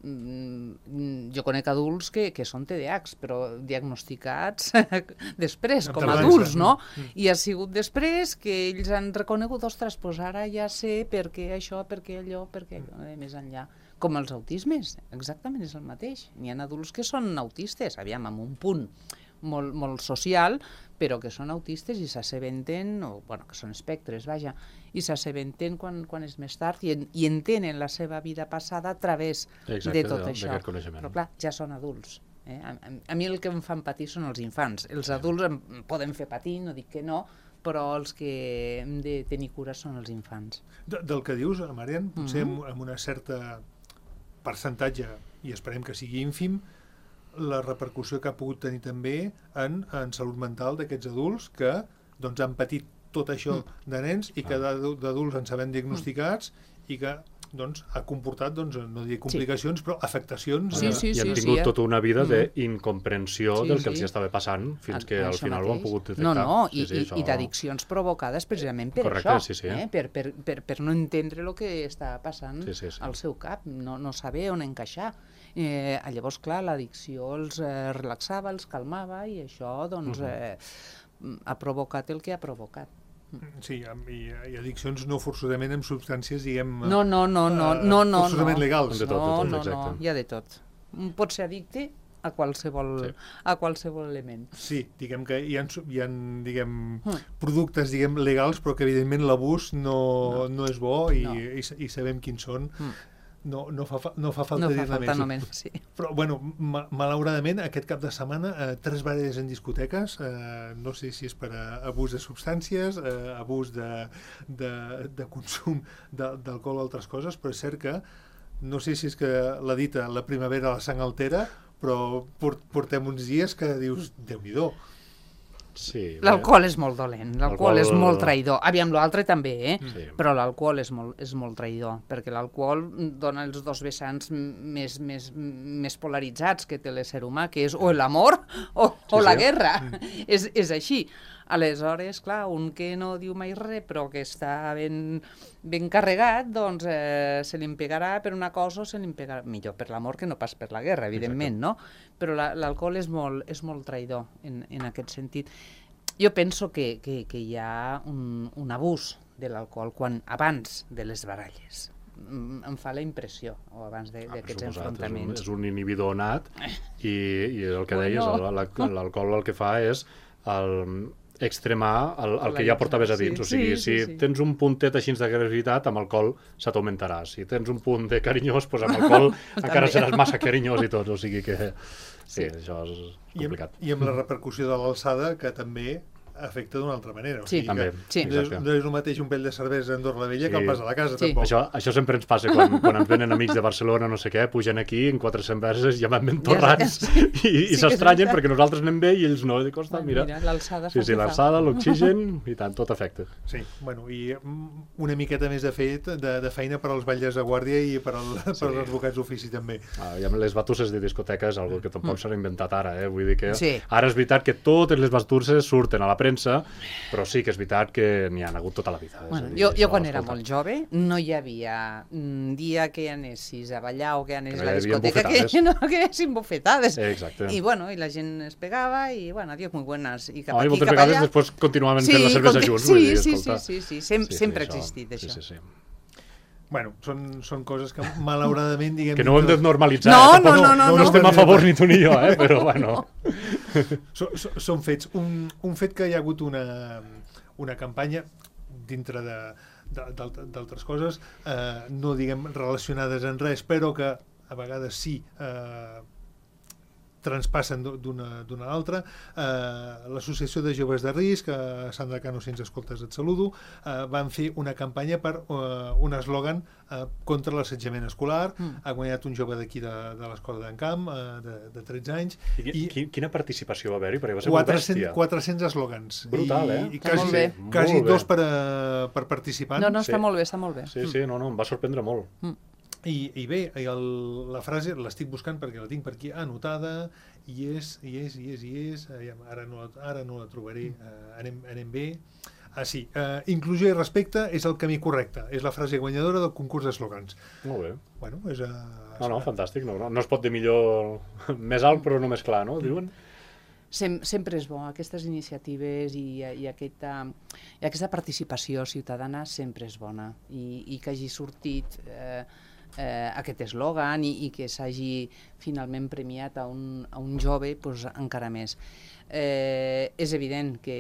jo conec adults que, que són T D A Hs, però diagnosticats després, com a adults, no? Mm. I ha sigut després que ells han reconegut, ostres, doncs ara ja sé per què això, per què allò, per què allò, eh, més enllà. Com els autismes, exactament és el mateix. N'hi ha adults que són autistes, aviam, amb un punt molt, molt social, però que són autistes i s'assabenten, o bueno, que són espectres, vaja, i s'assabenten quan, quan és més tard i, en, i entenen la seva vida passada a través Exacte, de tot de, això. Però clar, ja són adults. Eh? A, a, a mi el que em fan patir són els infants. Els sí. adults em poden fer patir, no dic que no, però els que hem de tenir cura són els infants. De, del que dius, Marian, potser mm-hmm. amb, amb una certa percentatge, i esperem que sigui ínfim, la repercussió que ha pogut tenir també en, en salut mental d'aquests adults que doncs, han patit tot això mm. de nens i que d'adults en sabem diagnosticats mm. i que doncs, ha comportat, doncs, no diré complicacions, sí. però afectacions. Sí, sí, sí, I han sí, tingut sí, tota una vida mm. d'incomprensió sí, del que sí. els estava passant fins a, que al final mateix. Ho han pogut detectar. No, no, i, sí, sí, i, i d'addiccions provocades precisament per Correcte, això, sí, sí. eh? per, per, per, per no entendre el que està passant sí, sí, sí. al seu cap, no, no saber on encaixar. Eh, llavors, clar, l'addicció els eh, relaxava, els calmava i això doncs, eh, ha provocat el que ha provocat. Sí, i, i addiccions no forçosament amb substàncies, diguem... No, no, no, no, no, no, forçosament no. legals. De tot, no, de tot, no, exacte. no, hi ha de tot. Pot ser addicte a qualsevol, sí. a qualsevol element. Sí, diguem que hi ha, hi ha diguem, mm. productes diguem, legals, però que evidentment l'abús no, no. no és bo i, no. i, i sabem quins són. Mm. No, no, fa, no fa falta no dir fa falta només. només sí. Però, bueno, ma malauradament, aquest cap de setmana, eh, tres baralles en discoteques, eh, no sé si és per a abús de substàncies, eh, abús de, de, de consum d'alcohol o altres coses, però és cert que, no sé si és que la dita la primavera la sang altera, però portem uns dies que dius, Déu-n'hi-do. Sí, l'alcohol és molt dolent, l'alcohol és molt traïdor. Aviam, l'altre també, eh? Sí. Però l'alcohol és, molt, és molt traïdor, perquè l'alcohol dona els dos vessants més, més, més polaritzats que té l'ésser humà, que és o l'amor o, sí, o la sí. guerra. Mm. És, és així. Aleshores, clar, un que no diu mai res, però que està ben, ben carregat, doncs eh, se li pegarà per una cosa o se li pegarà millor per l'amor que no pas per la guerra, evidentment, Exacte. no? Però l'alcohol és, molt, és molt traïdor en, en aquest sentit. Jo penso que, que, que hi ha un, un abús de l'alcohol quan abans de les baralles. Em fa la impressió, o abans d'aquests ah, enfrontaments. És un, és un inhibidor nat i, i el que deies, bueno. l'alcohol el que fa és el, extremar el, el que ja portaves a dins. Sí, o sigui, sí, sí, si sí. tens un puntet així d'agressivitat, amb alcohol se t'augmentarà. Si tens un punt de carinyós, doncs amb alcohol encara seràs massa carinyós i tot. O sigui que sí, sí. això és complicat. I amb, i amb la repercussió de l'alçada, que també afecta d'una altra manera. O sigui, sí, també. Sí. No, és, no és el mateix un pell de cervesa a Andorra la Vella sí. que el pas a la casa, sí. tampoc. Això, això sempre ens passa quan, quan ens venen amics de Barcelona, no sé què, pugen aquí en quatre cerveses i van ben torrats ja, sí. i, i sí s'estranyen perquè nosaltres anem bé i ells no. Dic, ostres, mira, mira l'alçada sí, sí, l'alçada, l'oxigen i tant, tot afecta. Sí, bueno, i una miqueta més de fet, de, de feina per als batlles de guàrdia i per, al, sí. per als advocats d'ofici també. Ah, i amb les batusses de discoteca és algo que tampoc mm. s'ha inventat ara, eh? Vull dir que sí. ara és veritat que totes les batusses surten a la premsa, però sí que és veritat que n'hi ha hagut tota la vida. Bueno, dir, jo, jo quan era molt jove no hi havia un dia que anessis a ballar o que anessis a la discoteca que no haguessin bufetades. Exacte. I bueno, i la gent es pegava i bueno, adiós, muy buenas. I cap oh, aquí, i moltes cap vegades allà. Després continuaven sí, fent la cervesa junts. Sí, vull dir, sí, sí, sí, sí, Sem sí, sempre sí, ha existit això. Sí, sí, sí. Bueno, són, són coses que malauradament diguem... Que no ho hem de normalitzar. No, eh? no, no, no, no, no estem a favor ni tu ni jo, eh? Però bueno. Són, són fets. Un, un fet que hi ha hagut una, una campanya dintre d'altres coses, eh, no diguem relacionades en res, però que a vegades sí eh, transpassen d'una a l'altra. Eh, L'Associació de Joves de Risc, eh, Sandra Cano, si ens escoltes et saludo, eh, van fer una campanya per eh, un eslògan eh, contra l'assetjament escolar. Mm. Ha guanyat un jove d'aquí de, de l'escola d'en Camp, eh, de, de tretze anys. I, I quina participació va haver-hi? Perquè va ser quatre-cents, molt bèstia. quatre-cents eslògans. Brutal, eh? I, i quasi, quasi dos per, a, per participant. No, no, està sí. molt bé, està molt bé. Sí, sí, no, no, em va sorprendre molt. Mm. I, i bé, el, la frase l'estic buscant perquè la tinc per aquí anotada i és, i és, i és, i és ara no la, ara no la trobaré, uh, anem, anem bé. Ah, sí, uh, inclusió i respecte és el camí correcte, és la frase guanyadora del concurs d'eslògans. Molt bé. Bueno, és... Uh, no, no, fantàstic, no, no, no es pot dir millor més alt però no més clar, no? Diuen? Sem sempre és bo, aquestes iniciatives i, i, aquesta, i aquesta participació ciutadana sempre és bona i, i que hagi sortit eh, eh, aquest eslògan i, i que s'hagi finalment premiat a un, a un jove, doncs encara més. Eh, és evident que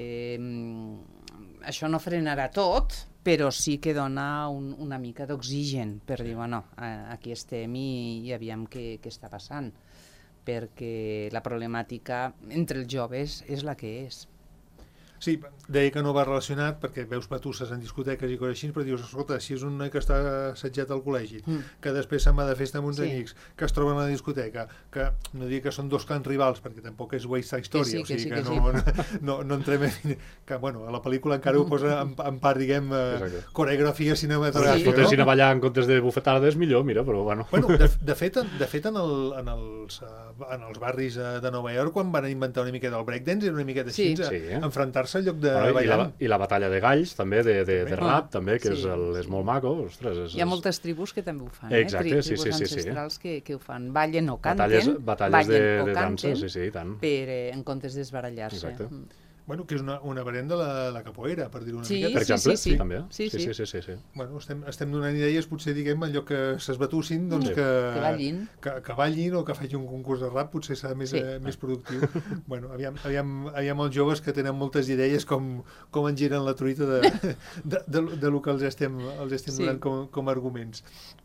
mm, això no frenarà tot, però sí que dona un, una mica d'oxigen per dir, bueno, aquí estem i, i aviam què, què està passant, perquè la problemàtica entre els joves és la que és. Sí, deia que no va relacionat perquè veus batusses en discoteques i coses així, però dius, escolta, si és un noi que està assetjat al col·legi, mm. que després se'n va de festa amb uns sí. amics, que es troben a la discoteca, que no dic que són dos clans rivals, perquè tampoc és West Side Story, sí, o sigui sí, que, que no, sí. no, no entrem en... que, bueno, a la pel·lícula encara ho posa en, en part, diguem, eh, coreografia cinematogràfica. Si fotessin no? a ballar en comptes de bufetades, millor, mira, però bueno. Bueno, de, de fet, de fet en, el, en, els, en els barris de Nova York, quan van inventar una miqueta el breakdance, era una miqueta així, sí. sí. enfrontar-se al lloc de bueno, ballar. I la, I la batalla de galls, també, de, de, de rap, també, que sí. és, el, és molt maco. Ostres, és, hi ha moltes tribus que també ho fan, exacte, eh? sí, tribus sí, sí, ancestrals sí. que, que ho fan. Ballen o canten, batalles, batalles ballen de, o de canten, dansa, sí, sí, tant. per, en comptes d'esbarallar-se. Exacte. Bueno, que és una, una variant de la, la capoeira, per dir-ho una sí, miqueta. Per exemple, sí, sí, sí. també. Sí, sí. sí, sí, sí, sí. Bueno, estem, estem donant idees, potser, diguem, allò que s'esbatussin, doncs Sí. que, Que ballin. que, que ballin o que facin un concurs de rap, potser serà més, Sí. eh, més productiu. Bueno, aviam, aviam, aviam els joves que tenen moltes idees com, com engiren la truita de, de, de, de lo que els estem, els estem Sí. donant com, com a arguments.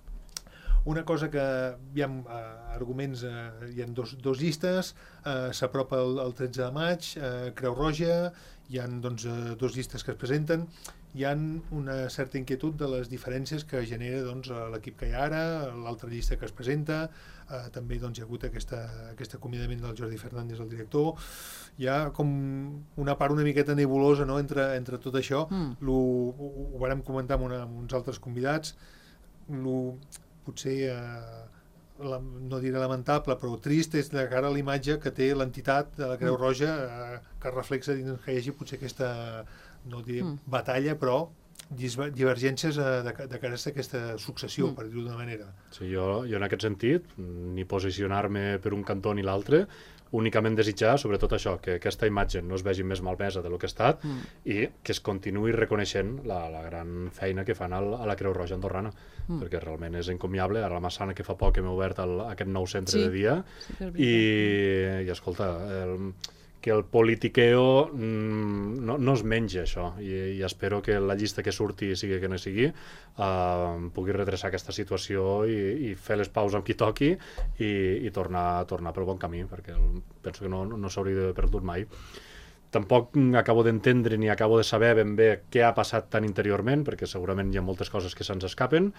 Una cosa que hi ha uh, arguments, uh, hi ha dos, dos llistes, uh, s'apropa el, el tretze de maig, uh, Creu Roja, hi ha doncs, uh, dos llistes que es presenten, hi ha una certa inquietud de les diferències que genera doncs, l'equip que hi ha ara, l'altra llista que es presenta, uh, també doncs, hi ha hagut aquesta, aquest acomiadament del Jordi Fernández, el director, hi ha com una part una miqueta nebulosa, no?, entre, entre tot això. Mm. Lo, ho, ho vàrem comentar amb, una, amb uns altres convidats, lo, potser, eh, la, no diré lamentable, però trist és de cara a la imatge que té l'entitat de la Creu Roja, eh, que reflexa dins que hi hagi potser aquesta, no diré Mm. batalla, però divergències eh, de, de cara a aquesta successió, Mm. per dir-ho d'una manera. Sí, jo, jo en aquest sentit, ni posicionar-me per un cantó ni l'altre, únicament desitjar, sobretot això, que aquesta imatge no es vegi més malmesa del que ha estat Mm. i que es continuï reconeixent la, la gran feina que fan al, a la Creu Roja andorrana, Mm. perquè realment és encomiable. Ara la Massana, que fa poc que hem obert el, aquest nou centre Sí, de dia, sí que és i, i escolta, el, que el politiqueo mm, no, no es menja això, i, i espero que la llista que surti, sigui que no sigui, uh, pugui redreçar aquesta situació i, i fer les paus amb qui toqui i, i tornar, tornar pel bon camí, perquè el, penso que no, no s'hauria d'haver perdut mai. Tampoc acabo d'entendre ni acabo de saber ben bé què ha passat tan interiorment, perquè segurament hi ha moltes coses que se'ns escapen,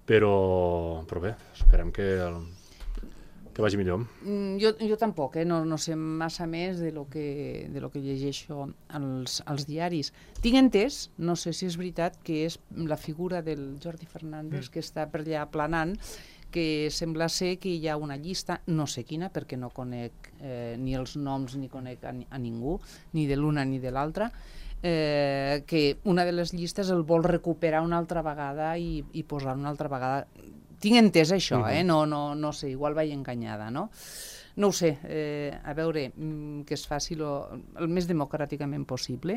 però, però bé, esperem que... El, que vagi millor. Mm, Jo, jo tampoc, eh? no, no sé massa més de lo que, de lo que llegeixo als, als diaris. Tinc entès, no sé si és veritat, que és la figura del Jordi Fernández mm. que està per allà planant, que sembla ser que hi ha una llista, no sé quina, perquè no conec eh, ni els noms ni conec a, a ningú, ni de l'una ni de l'altra, eh, que una de les llistes el vol recuperar una altra vegada i, i posar una altra vegada. Tinc entès això, eh? no, no, no sé, igual vaig enganyada, no? No ho sé, eh, a veure, mm, que es faci lo, el més democràticament possible,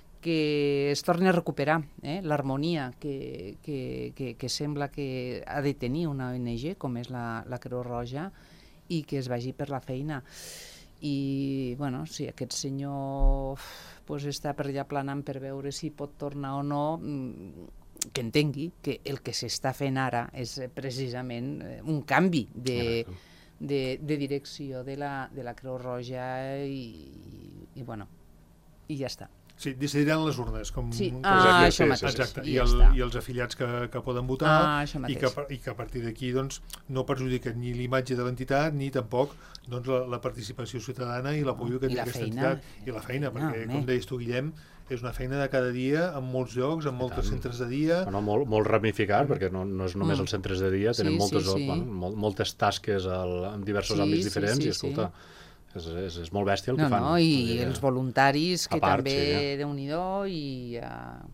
que es torni a recuperar eh? l'harmonia que, que, que, que sembla que ha de tenir una O N G, com és la, la Creu Roja, i que es vagi per la feina. I, bueno, si aquest senyor pues, està per allà planant per veure si pot tornar o no, que entengui que el que s'està fent ara és precisament un canvi de, de, de direcció de la, de la Creu Roja i, i, i, bueno, i ja està. Sí, decidiran les urnes. Com, Sí, com ah, exacte, això mateix. Exacte. I I, ja el, està. I els afiliats que, que poden votar Ah, això i, mateix. que, i que a partir d'aquí doncs, no perjudiquen ni l'imatge de l'entitat ni tampoc doncs, la, la participació ciutadana i l'apoyo que I té la aquesta feina. entitat. I la feina, No, perquè, home. com deies tu, Guillem, és una feina de cada dia en molts llocs, en molts centres de dia. Bueno, molt, molt ramificat, perquè no, no és només Mm. els centres de dia, tenen Sí, moltes, sí, sí. Bueno, mol, moltes tasques al, en diversos Sí, àmbits sí, diferents sí, i, escolta, és, és, és molt bèstia el No, que fan. no, i Vull dir, els voluntaris, que a part, també, sí. Déu-n'hi-do, i... Uh...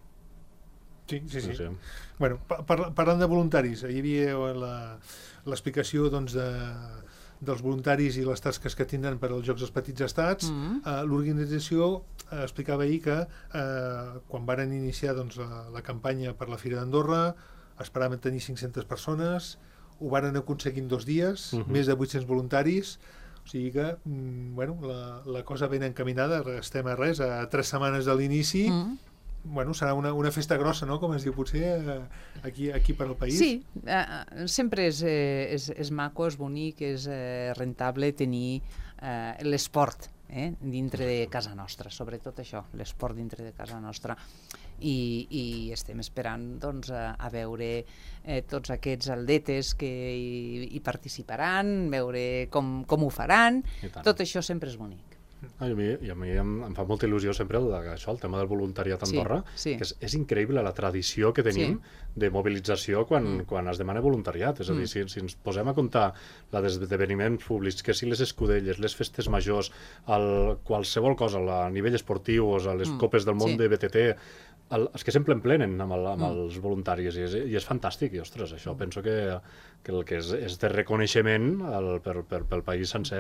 Sí, sí, sí. no sé. Bueno, pa- parla- parlant de voluntaris, hi havia la- l'explicació doncs, de, dels voluntaris i les tasques que tindran per als Jocs dels Petits Estats. Mm. Eh, L'organització eh, explicava ahir que eh, quan varen iniciar doncs, la, la campanya per la Fira d'Andorra esperaven tenir cinc-centes persones, ho varen aconseguir en dos dies, Mhm. més de vuit-cents voluntaris, o sigui que mm, bueno, la, la cosa ben encaminada, estem a res, a tres setmanes de l'inici. Mm. Bueno, serà una, una festa grossa, no?, com es diu potser, eh, aquí, aquí per al país. Sí, eh, sempre és, eh, és, és maco, és bonic, és eh, rentable tenir eh, l'esport eh, dintre de casa nostra, sobretot això, l'esport dintre de casa nostra. I, i estem esperant doncs, a, a veure eh, tots aquests atletes que hi, hi participaran, veure com, com ho faran. I tant. Tot això sempre és bonic. Ah, i a mi, i a mi em, em fa molta il·lusió sempre el, això, el tema del voluntariat a Sí, Andorra, sí. que és, és increïble la tradició que tenim de mobilització quan, Mm. quan es demana voluntariat. És a dir, Mm. si, si ens posem a comptar la d'esdeveniments públics, que si les escudelles, les festes majors, el, qualsevol cosa a nivell esportiu, o a les Mm, copes del món sí. de B T T, el, els que sempre en plenen amb, el, amb Mm. els voluntaris, i és, i és fantàstic, i ostres, això penso que, que el que és, és de reconeixement el, per, per, pel país sencer,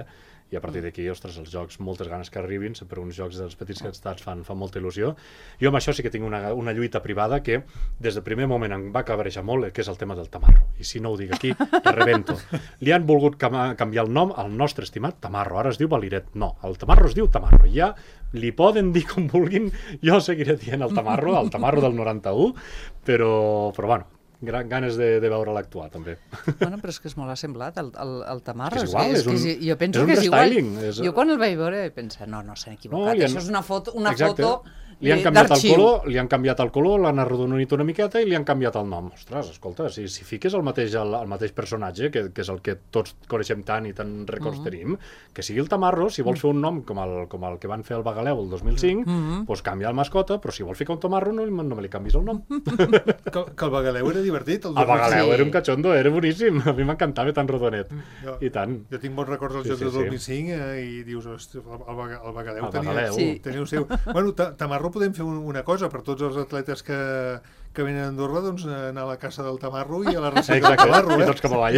i a partir d'aquí, ostres, els jocs, moltes ganes que arribin, sempre uns jocs dels petits que estats fan, fan molta il·lusió. Jo amb això sí que tinc una, una lluita privada que des del primer moment em va cabrejar molt, que és el tema del tamarro. I si no ho dic aquí, rebento. Li han volgut cam canviar el nom al nostre estimat tamarro. Ara es diu Valiret. No, el tamarro es diu tamarro. Ja li poden dir com vulguin, jo seguiré dient el tamarro, el tamarro del noranta-u, però, però bueno, gran ganes de, de veure l'actuar, també. Bueno, però és que és molt assemblat, el, el, el tamarro. És igual, és, és, és un, que jo penso és un que és igual. És... Jo quan el vaig veure vaig pensar, no, no s'han equivocat, no, han... això és una foto, una Exacte. foto li han canviat el color, li han canviat el color, l'han arrodonit una miqueta i li han canviat el nom. Ostres, escolta, si, si fiques el mateix, el, el mateix personatge, que, que és el que tots coneixem tant i tant records uh -huh. tenim, que sigui el tamarro, si vols fer un nom com el, com el que van fer el Bagaleu el dos mil cinc, uh -huh. doncs canvia el mascota, però si vols ficar un tamarro no, no me li canvis el nom. que, que el Bagaleu era divertit. El, el Bagaleu sí. era un cachondo, era boníssim. A mi m'encantava tan rodonet. Jo, I tant. Jo tinc bons records dels sí, jocs sí, del dos mil sí. cinc eh, i dius, hosti, el, el, el Bagaleu el tenia, Bagaleu. Sí. tenia un seu... Bueno, Tamarro podem fer un, una cosa per tots els atletes que, que venen a Andorra, doncs anar a la casa del Tamarro i a la recerca del Tamarro, eh? I tots cap avall.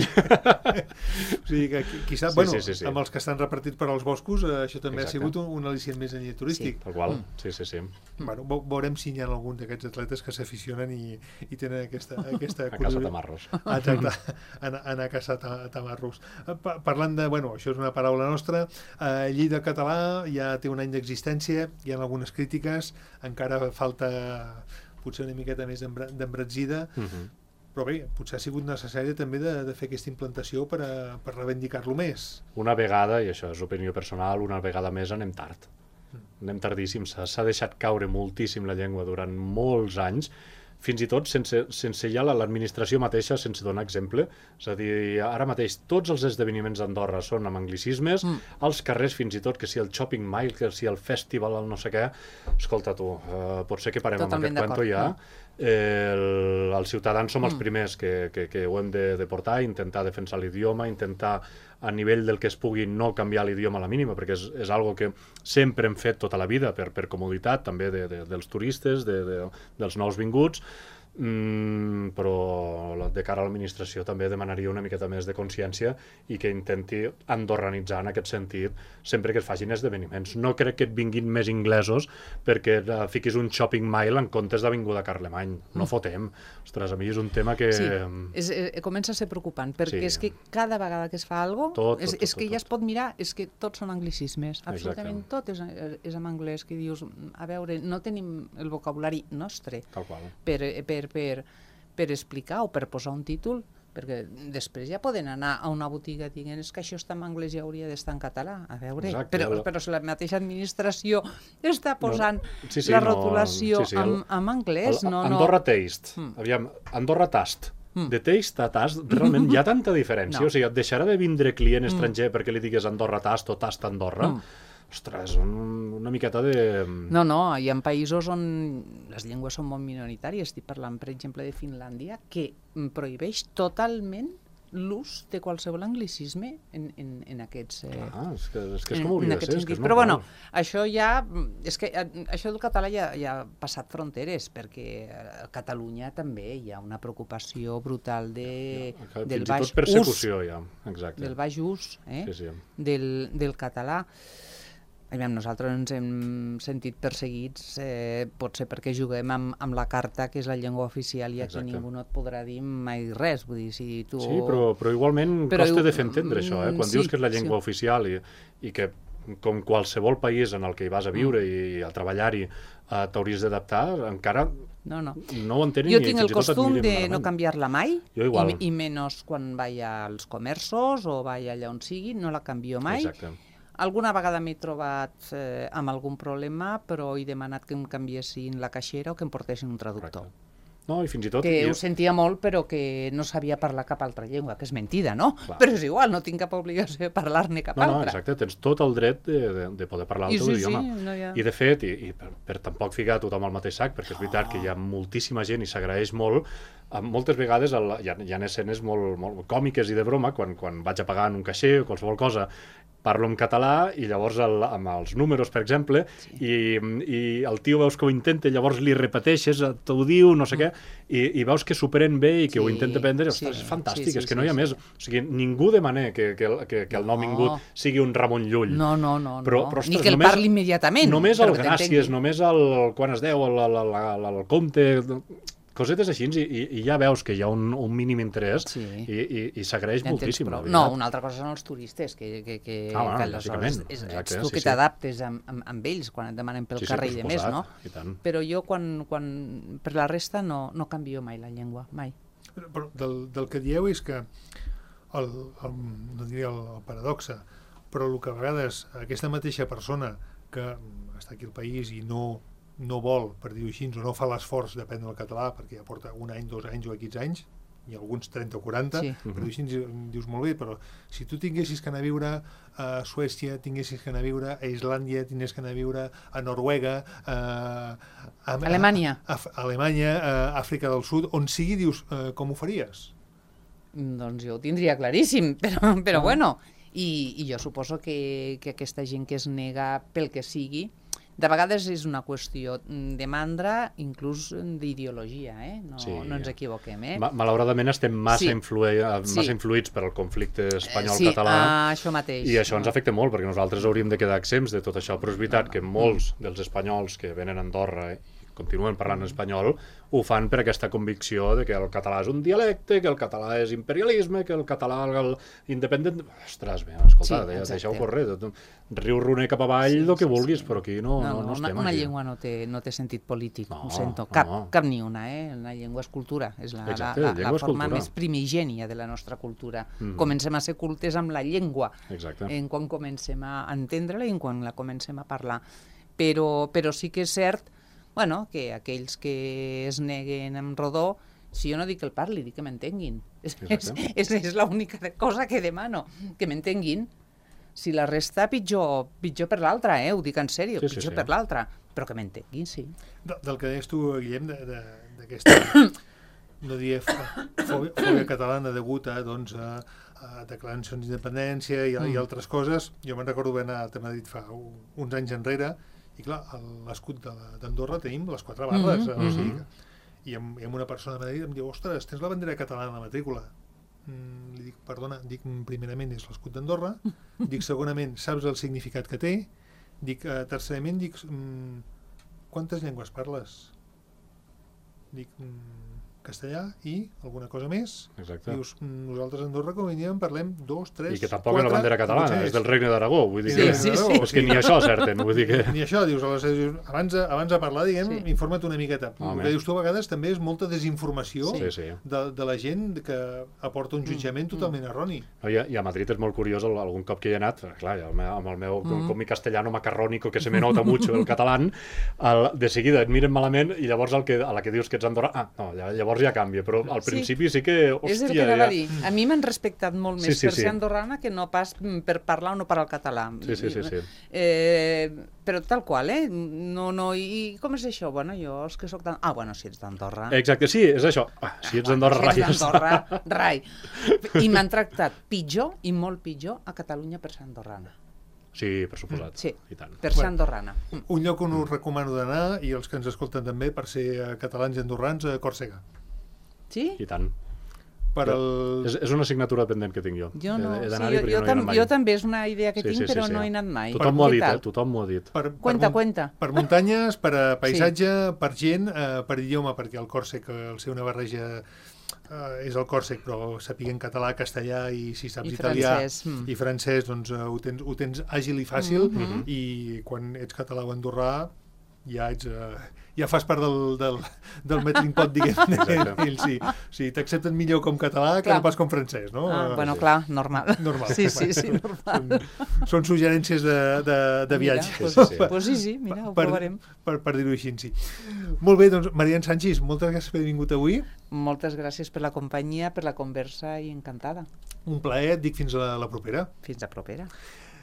O sigui que, qui, qui sap, sí, bueno, sí, sí, sí. amb els que estan repartits per als boscos, eh, això també Exacte. ha sigut un, un al·licient més enllà turístic. Sí, tal qual, sí, sí, sí. Bueno, veurem si hi ha algun d'aquests atletes que s'aficionen i, i tenen aquesta... aquesta a casa Tamarros. Exacte, anar, anar a casa Tamarros. Pa parlant de, bueno, això és una paraula nostra, eh, Lleida Català ja té un any d'existència, hi ha algunes crítiques, encara falta potser una miqueta més d'embratzida, uh -huh. però bé, potser ha sigut necessari també de, de fer aquesta implantació per, a, per reivindicar-lo més. Una vegada, i això és opinió personal, una vegada més anem tard. Anem tardíssim, s'ha deixat caure moltíssim la llengua durant molts anys, fins i tot sense, sense ja l'administració mateixa, sense donar exemple. És a dir, ara mateix tots els esdeveniments d'Andorra són amb anglicismes, mm. els carrers fins i tot, que si el shopping mile, que si el festival, el no sé què, escolta tu, uh, pot ser que parem Totalment amb aquest cuento ja. Eh, el, els ciutadans som els primers que, que, que ho hem de, de portar, intentar defensar l'idioma, intentar a nivell del que es pugui no canviar l'idioma a la mínima, perquè és, és algo que sempre hem fet tota la vida per, per comoditat, també de, de, dels turistes, de, de, dels nous vinguts, Mm, però de cara a l'administració també demanaria una miqueta més de consciència i que intenti andorranitzar en aquest sentit sempre que es facin esdeveniments. No crec que et vinguin més inglesos perquè uh, fiquis un shopping mile en comptes d'Avinguda Carlemany. No fotem. Ostres, a mi és un tema que... Sí, és, eh, comença a ser preocupant perquè sí. és que cada vegada que es fa alguna cosa és, és que tot, ja es pot mirar, és que tots són anglicismes, absolutament Exacte. tot és, és en anglès, que dius, a veure, no tenim el vocabulari nostre per, per Per, per explicar o per posar un títol, perquè després ja poden anar a una botiga dient és que això està en anglès i hauria d'estar en català. A veure, Exacte, però, però si la mateixa administració està posant no, sí, sí, la rotulació no, sí, sí, en, en anglès... El, no, Andorra no. Taste, mm. aviam, Andorra Tast. Mm. De taste a tast, realment hi ha tanta diferència. No. O sigui, et deixarà de vindre client estranger mm. perquè li digues Andorra Tast o Tast Andorra. Mm. Ostres, un, una miqueta de... No, no, hi ha països on les llengües són molt minoritàries. Estic parlant, per exemple, de Finlàndia, que prohibeix totalment l'ús de qualsevol anglicisme en, en, en aquests... Eh, ah, és que és, que és com hauria de ser. És que és Però bueno, això ja... És que això del català ja, ja ha passat fronteres, perquè a Catalunya també hi ha una preocupació brutal de, ja, del baix ús. Fins i tot persecució, ja. Exacte. Del baix ús, eh? Sí, sí. Del, del català. Nosaltres ens hem sentit perseguits, eh, potser perquè juguem amb, amb la carta, que és la llengua oficial, i aquí Exacte. ningú no et podrà dir mai res. Vull dir, si tu... Sí, però, però igualment però costa de fer entendre això, eh? Quan sí, dius que és la llengua sí. oficial i, i que com qualsevol país en el que hi vas a viure mm. i a treballar-hi uh, t'hauries d'adaptar, encara no, no. no ho entenen. Jo tinc el costum de no canviar-la mai, jo igual. i, i menys quan vaig als comerços o vaig allà on sigui, no la canvio mai. Exacte. Alguna vegada m'he trobat eh, amb algun problema, però he demanat que em canviessin la caixera o que em portessin un traductor. Correcte. No, i fins i tot... Que jo... ho sentia molt, però que no sabia parlar cap altra llengua, que és mentida, no? Clar. Però és igual, no tinc cap obligació de parlar-ne cap no, altra. No, exacte, tens tot el dret de, de, de poder parlar el teu sí, idioma. Sí, no ha... I de fet, i, i per, per tampoc ficar tothom al mateix sac, perquè és veritat oh. que hi ha moltíssima gent i s'agraeix molt, moltes vegades el, hi, ha, hi ha escenes molt, molt còmiques i de broma, quan, quan vaig a pagar en un caixer o qualsevol cosa, parlo en català i llavors el, amb els números, per exemple, sí. i, i el tio veus que ho intenta, llavors li repeteixes, t'ho diu, no sé mm. què, i, i veus que superen bé i que sí, ho intenta prendre, i, ostres, sí, és fantàstic, sí, sí, és que no hi ha sí, més. Sí. O sigui, ningú demana que, que, que, que el no. nouvingut sigui un Ramon Llull. No, no, no. Però, no. però, ostres, ni que el només, parli immediatament. Només el gràcies, només el quan es deu, el, el, el, el, el compte... cosetes així, i, i, i ja veus que hi ha un, un mínim interès sí. i, i, i s'agraeix ja moltíssim. No, una altra cosa són els turistes, que, que, que, ah, bueno, que aleshores és, ets tu sí, que sí. t'adaptes amb, amb, amb ells quan et demanen pel sí, carrer sí, i de més, no? Però jo, quan, quan, per la resta, no, no canvio mai la llengua, mai. Però del, del que dieu és que, el, el, no diria el, el paradoxa, però el que a vegades aquesta mateixa persona que està aquí al país i no... no vol, per dir-ho així, o no fa l'esforç d'aprendre el català, perquè ja porta un any, dos anys o quinze anys, i alguns trenta o quaranta, sí. per dir-ho així, dius molt bé, però si tu tinguessis que anar a viure a Suècia, tinguessis que anar a viure a Islàndia, tinguessis que anar a viure a Noruega, a, a, Alemanya, a, a Alemanya, a Àfrica del Sud, on sigui, dius, uh, com ho faries? Doncs jo ho tindria claríssim, però, però ah. bueno, i, i jo suposo que, que aquesta gent que es nega pel que sigui, de vegades és una qüestió de mandra, inclús d'ideologia, eh? No, sí. no ens equivoquem. Eh? Ma malauradament estem massa, sí. influi massa sí. influïts per el conflicte espanyol-català sí, ah, això mateix. I això ens afecta molt, perquè nosaltres hauríem de quedar exempts de tot això, però és veritat que molts dels espanyols que venen a Andorra i continuen parlant espanyol ho fan per aquesta convicció de que el català és un dialecte, que el català és imperialisme, que el català el independent... Ostres, bé, escolta, sí, deixeu córrer, riu roner cap avall, sí, el que sí, vulguis, sí. però aquí no, no, no, no estem una, una aquí. llengua no té, no té sentit polític, no, ho sento, no, cap, no. cap ni una, eh? La llengua és cultura, és la, Exacte, la, la, la forma cultura. més primigènia de la nostra cultura. Mm. Comencem a ser cultes amb la llengua, Exacte. en quan comencem a entendre-la i en quan la comencem a parlar. Però, però sí que és cert bueno, que aquells que es neguen amb rodó, si jo no dic que el parli, dic que m'entenguin. És, és, és, és l'única cosa que demano, que m'entenguin. Si la resta, pitjor, pitjor per l'altra, eh? Ho dic en sèrio, sí, pitjor sí, sí. per l'altra, però que m'entenguin, sí. De, del que deies tu, Guillem, d'aquesta, no diria, fòbia, fòbia catalana degut a, doncs, a, a declaracions d'independència i, mm. i altres coses, jo me'n recordo haver anat a Madrid fa uns anys enrere, i clar, a l'escut d'Andorra tenim les quatre barres, mm -hmm. o sigui, i amb, i amb una persona de Madrid em diu, ostres, tens la bandera catalana a la matrícula. Mm, li dic, perdona, dic, primerament és l'escut d'Andorra, dic, segonament, saps el significat que té, dic, eh, tercerament, dic, mm, quantes llengües parles? Dic, mm, castellà i alguna cosa més. Exacte. Dius, nosaltres a Andorra com a mínim parlem dos, tres, I que tampoc és la bandera catalana, és del Regne d'Aragó. Vull dir sí, que, sí, sí. És que ni això acerten. Vull dir que... Ni això, dius, abans, abans de parlar, diguem, sí. informa't una miqueta. El que dius tu a vegades també és molta desinformació sí. Sí, de, de la gent que aporta un jutjament mm. totalment erroni. No, i, a, I a Madrid és molt curiós, algun cop que hi he anat, clar, amb el meu, mm. com mi castellano macarrónico, que se me nota mucho el català, el, de seguida et miren malament i llavors el que, a la que dius que ets andorrà, ah, no, llavors ja canvia, però al principi sí, sí que, hòstia... És el que anava ja... a dir. A mi m'han respectat molt més sí, sí, per sí. ser andorrana que no pas per parlar o no parlar el català. Sí, sí, sí. sí. Eh, però tal qual, eh? No, no, i com és això? Bueno, jo és que soc d'Andorra... Ah, bueno, si ets d'Andorra... Exacte, sí, és això. Ah, si ets d'Andorra, ah, rai. Si ets d'Andorra, rai. I m'han tractat pitjor i molt pitjor a Catalunya per ser andorrana. Sí, per suposat. Sí, I tant. per ser andorrana. Un lloc on us recomano d'anar, i els que ens escolten també, per ser catalans i andorrans, a Còrsega. Sí? I tant. Per el... és, és una assignatura pendent que tinc jo. Jo no, sí, jo, jo, no tam jo també és una idea que sí, tinc, sí, sí, però sí. no he anat mai. Tothom m'ho ha dit, eh? Tothom m'ho ha dit. Per, cuenta, per, cuenta. Per muntanyes, per a paisatge, sí. per gent, eh, per idioma, perquè el còrsec, el ser una barreja, eh, és el còrsec, però sapiguen català, castellà i si saps I italià francès. Mm. i francès, doncs eh, ho, tens, ho tens àgil i fàcil, mm -hmm. i quan ets català o andorrà ja ets... Eh, ja fas part del, del, del melting pot, diguem, d'ells, sí. Sí, t'accepten millor com català que clar. no pas com francès, no? Ah, bueno, sí. clar, normal. Normal. Sí, sí, sí, normal. Són, són suggerències de, de, de viatge. Mira, pues, sí, sí. Pues sí, sí, mira, ho per, provarem. Per, per dir-ho així, sí. Molt bé, doncs, Marian Sanchis, moltes gràcies per haver vingut avui. Moltes gràcies per la companyia, per la conversa i encantada. Un plaer, et dic fins a la, la propera. Fins a propera.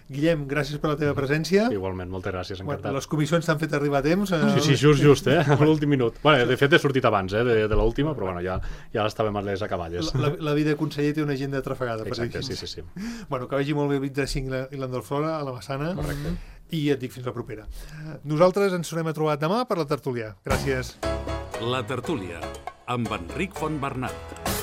Guillem, gràcies per la teva presència. Igualment, moltes gràcies, encantat. Bueno, les comissions t'han fet arribar a temps. Eh? Sí, sí, just, just, eh? A l'últim minut. Bueno, de fet, he sortit abans, eh, de, de l'última, però bueno, ja, ja l'estàvem a les acaballes. La, la vida de conseller té una agenda atrafegada. Exacte, sí, sí, sí. Bueno, que vagi molt bé el vint cinc i l'Andorflora, a la Massana. Correcte. I et dic fins la propera. Nosaltres ens tornem a trobar demà per la tertúlia. Gràcies. La tertúlia, amb Enric Fontbernat.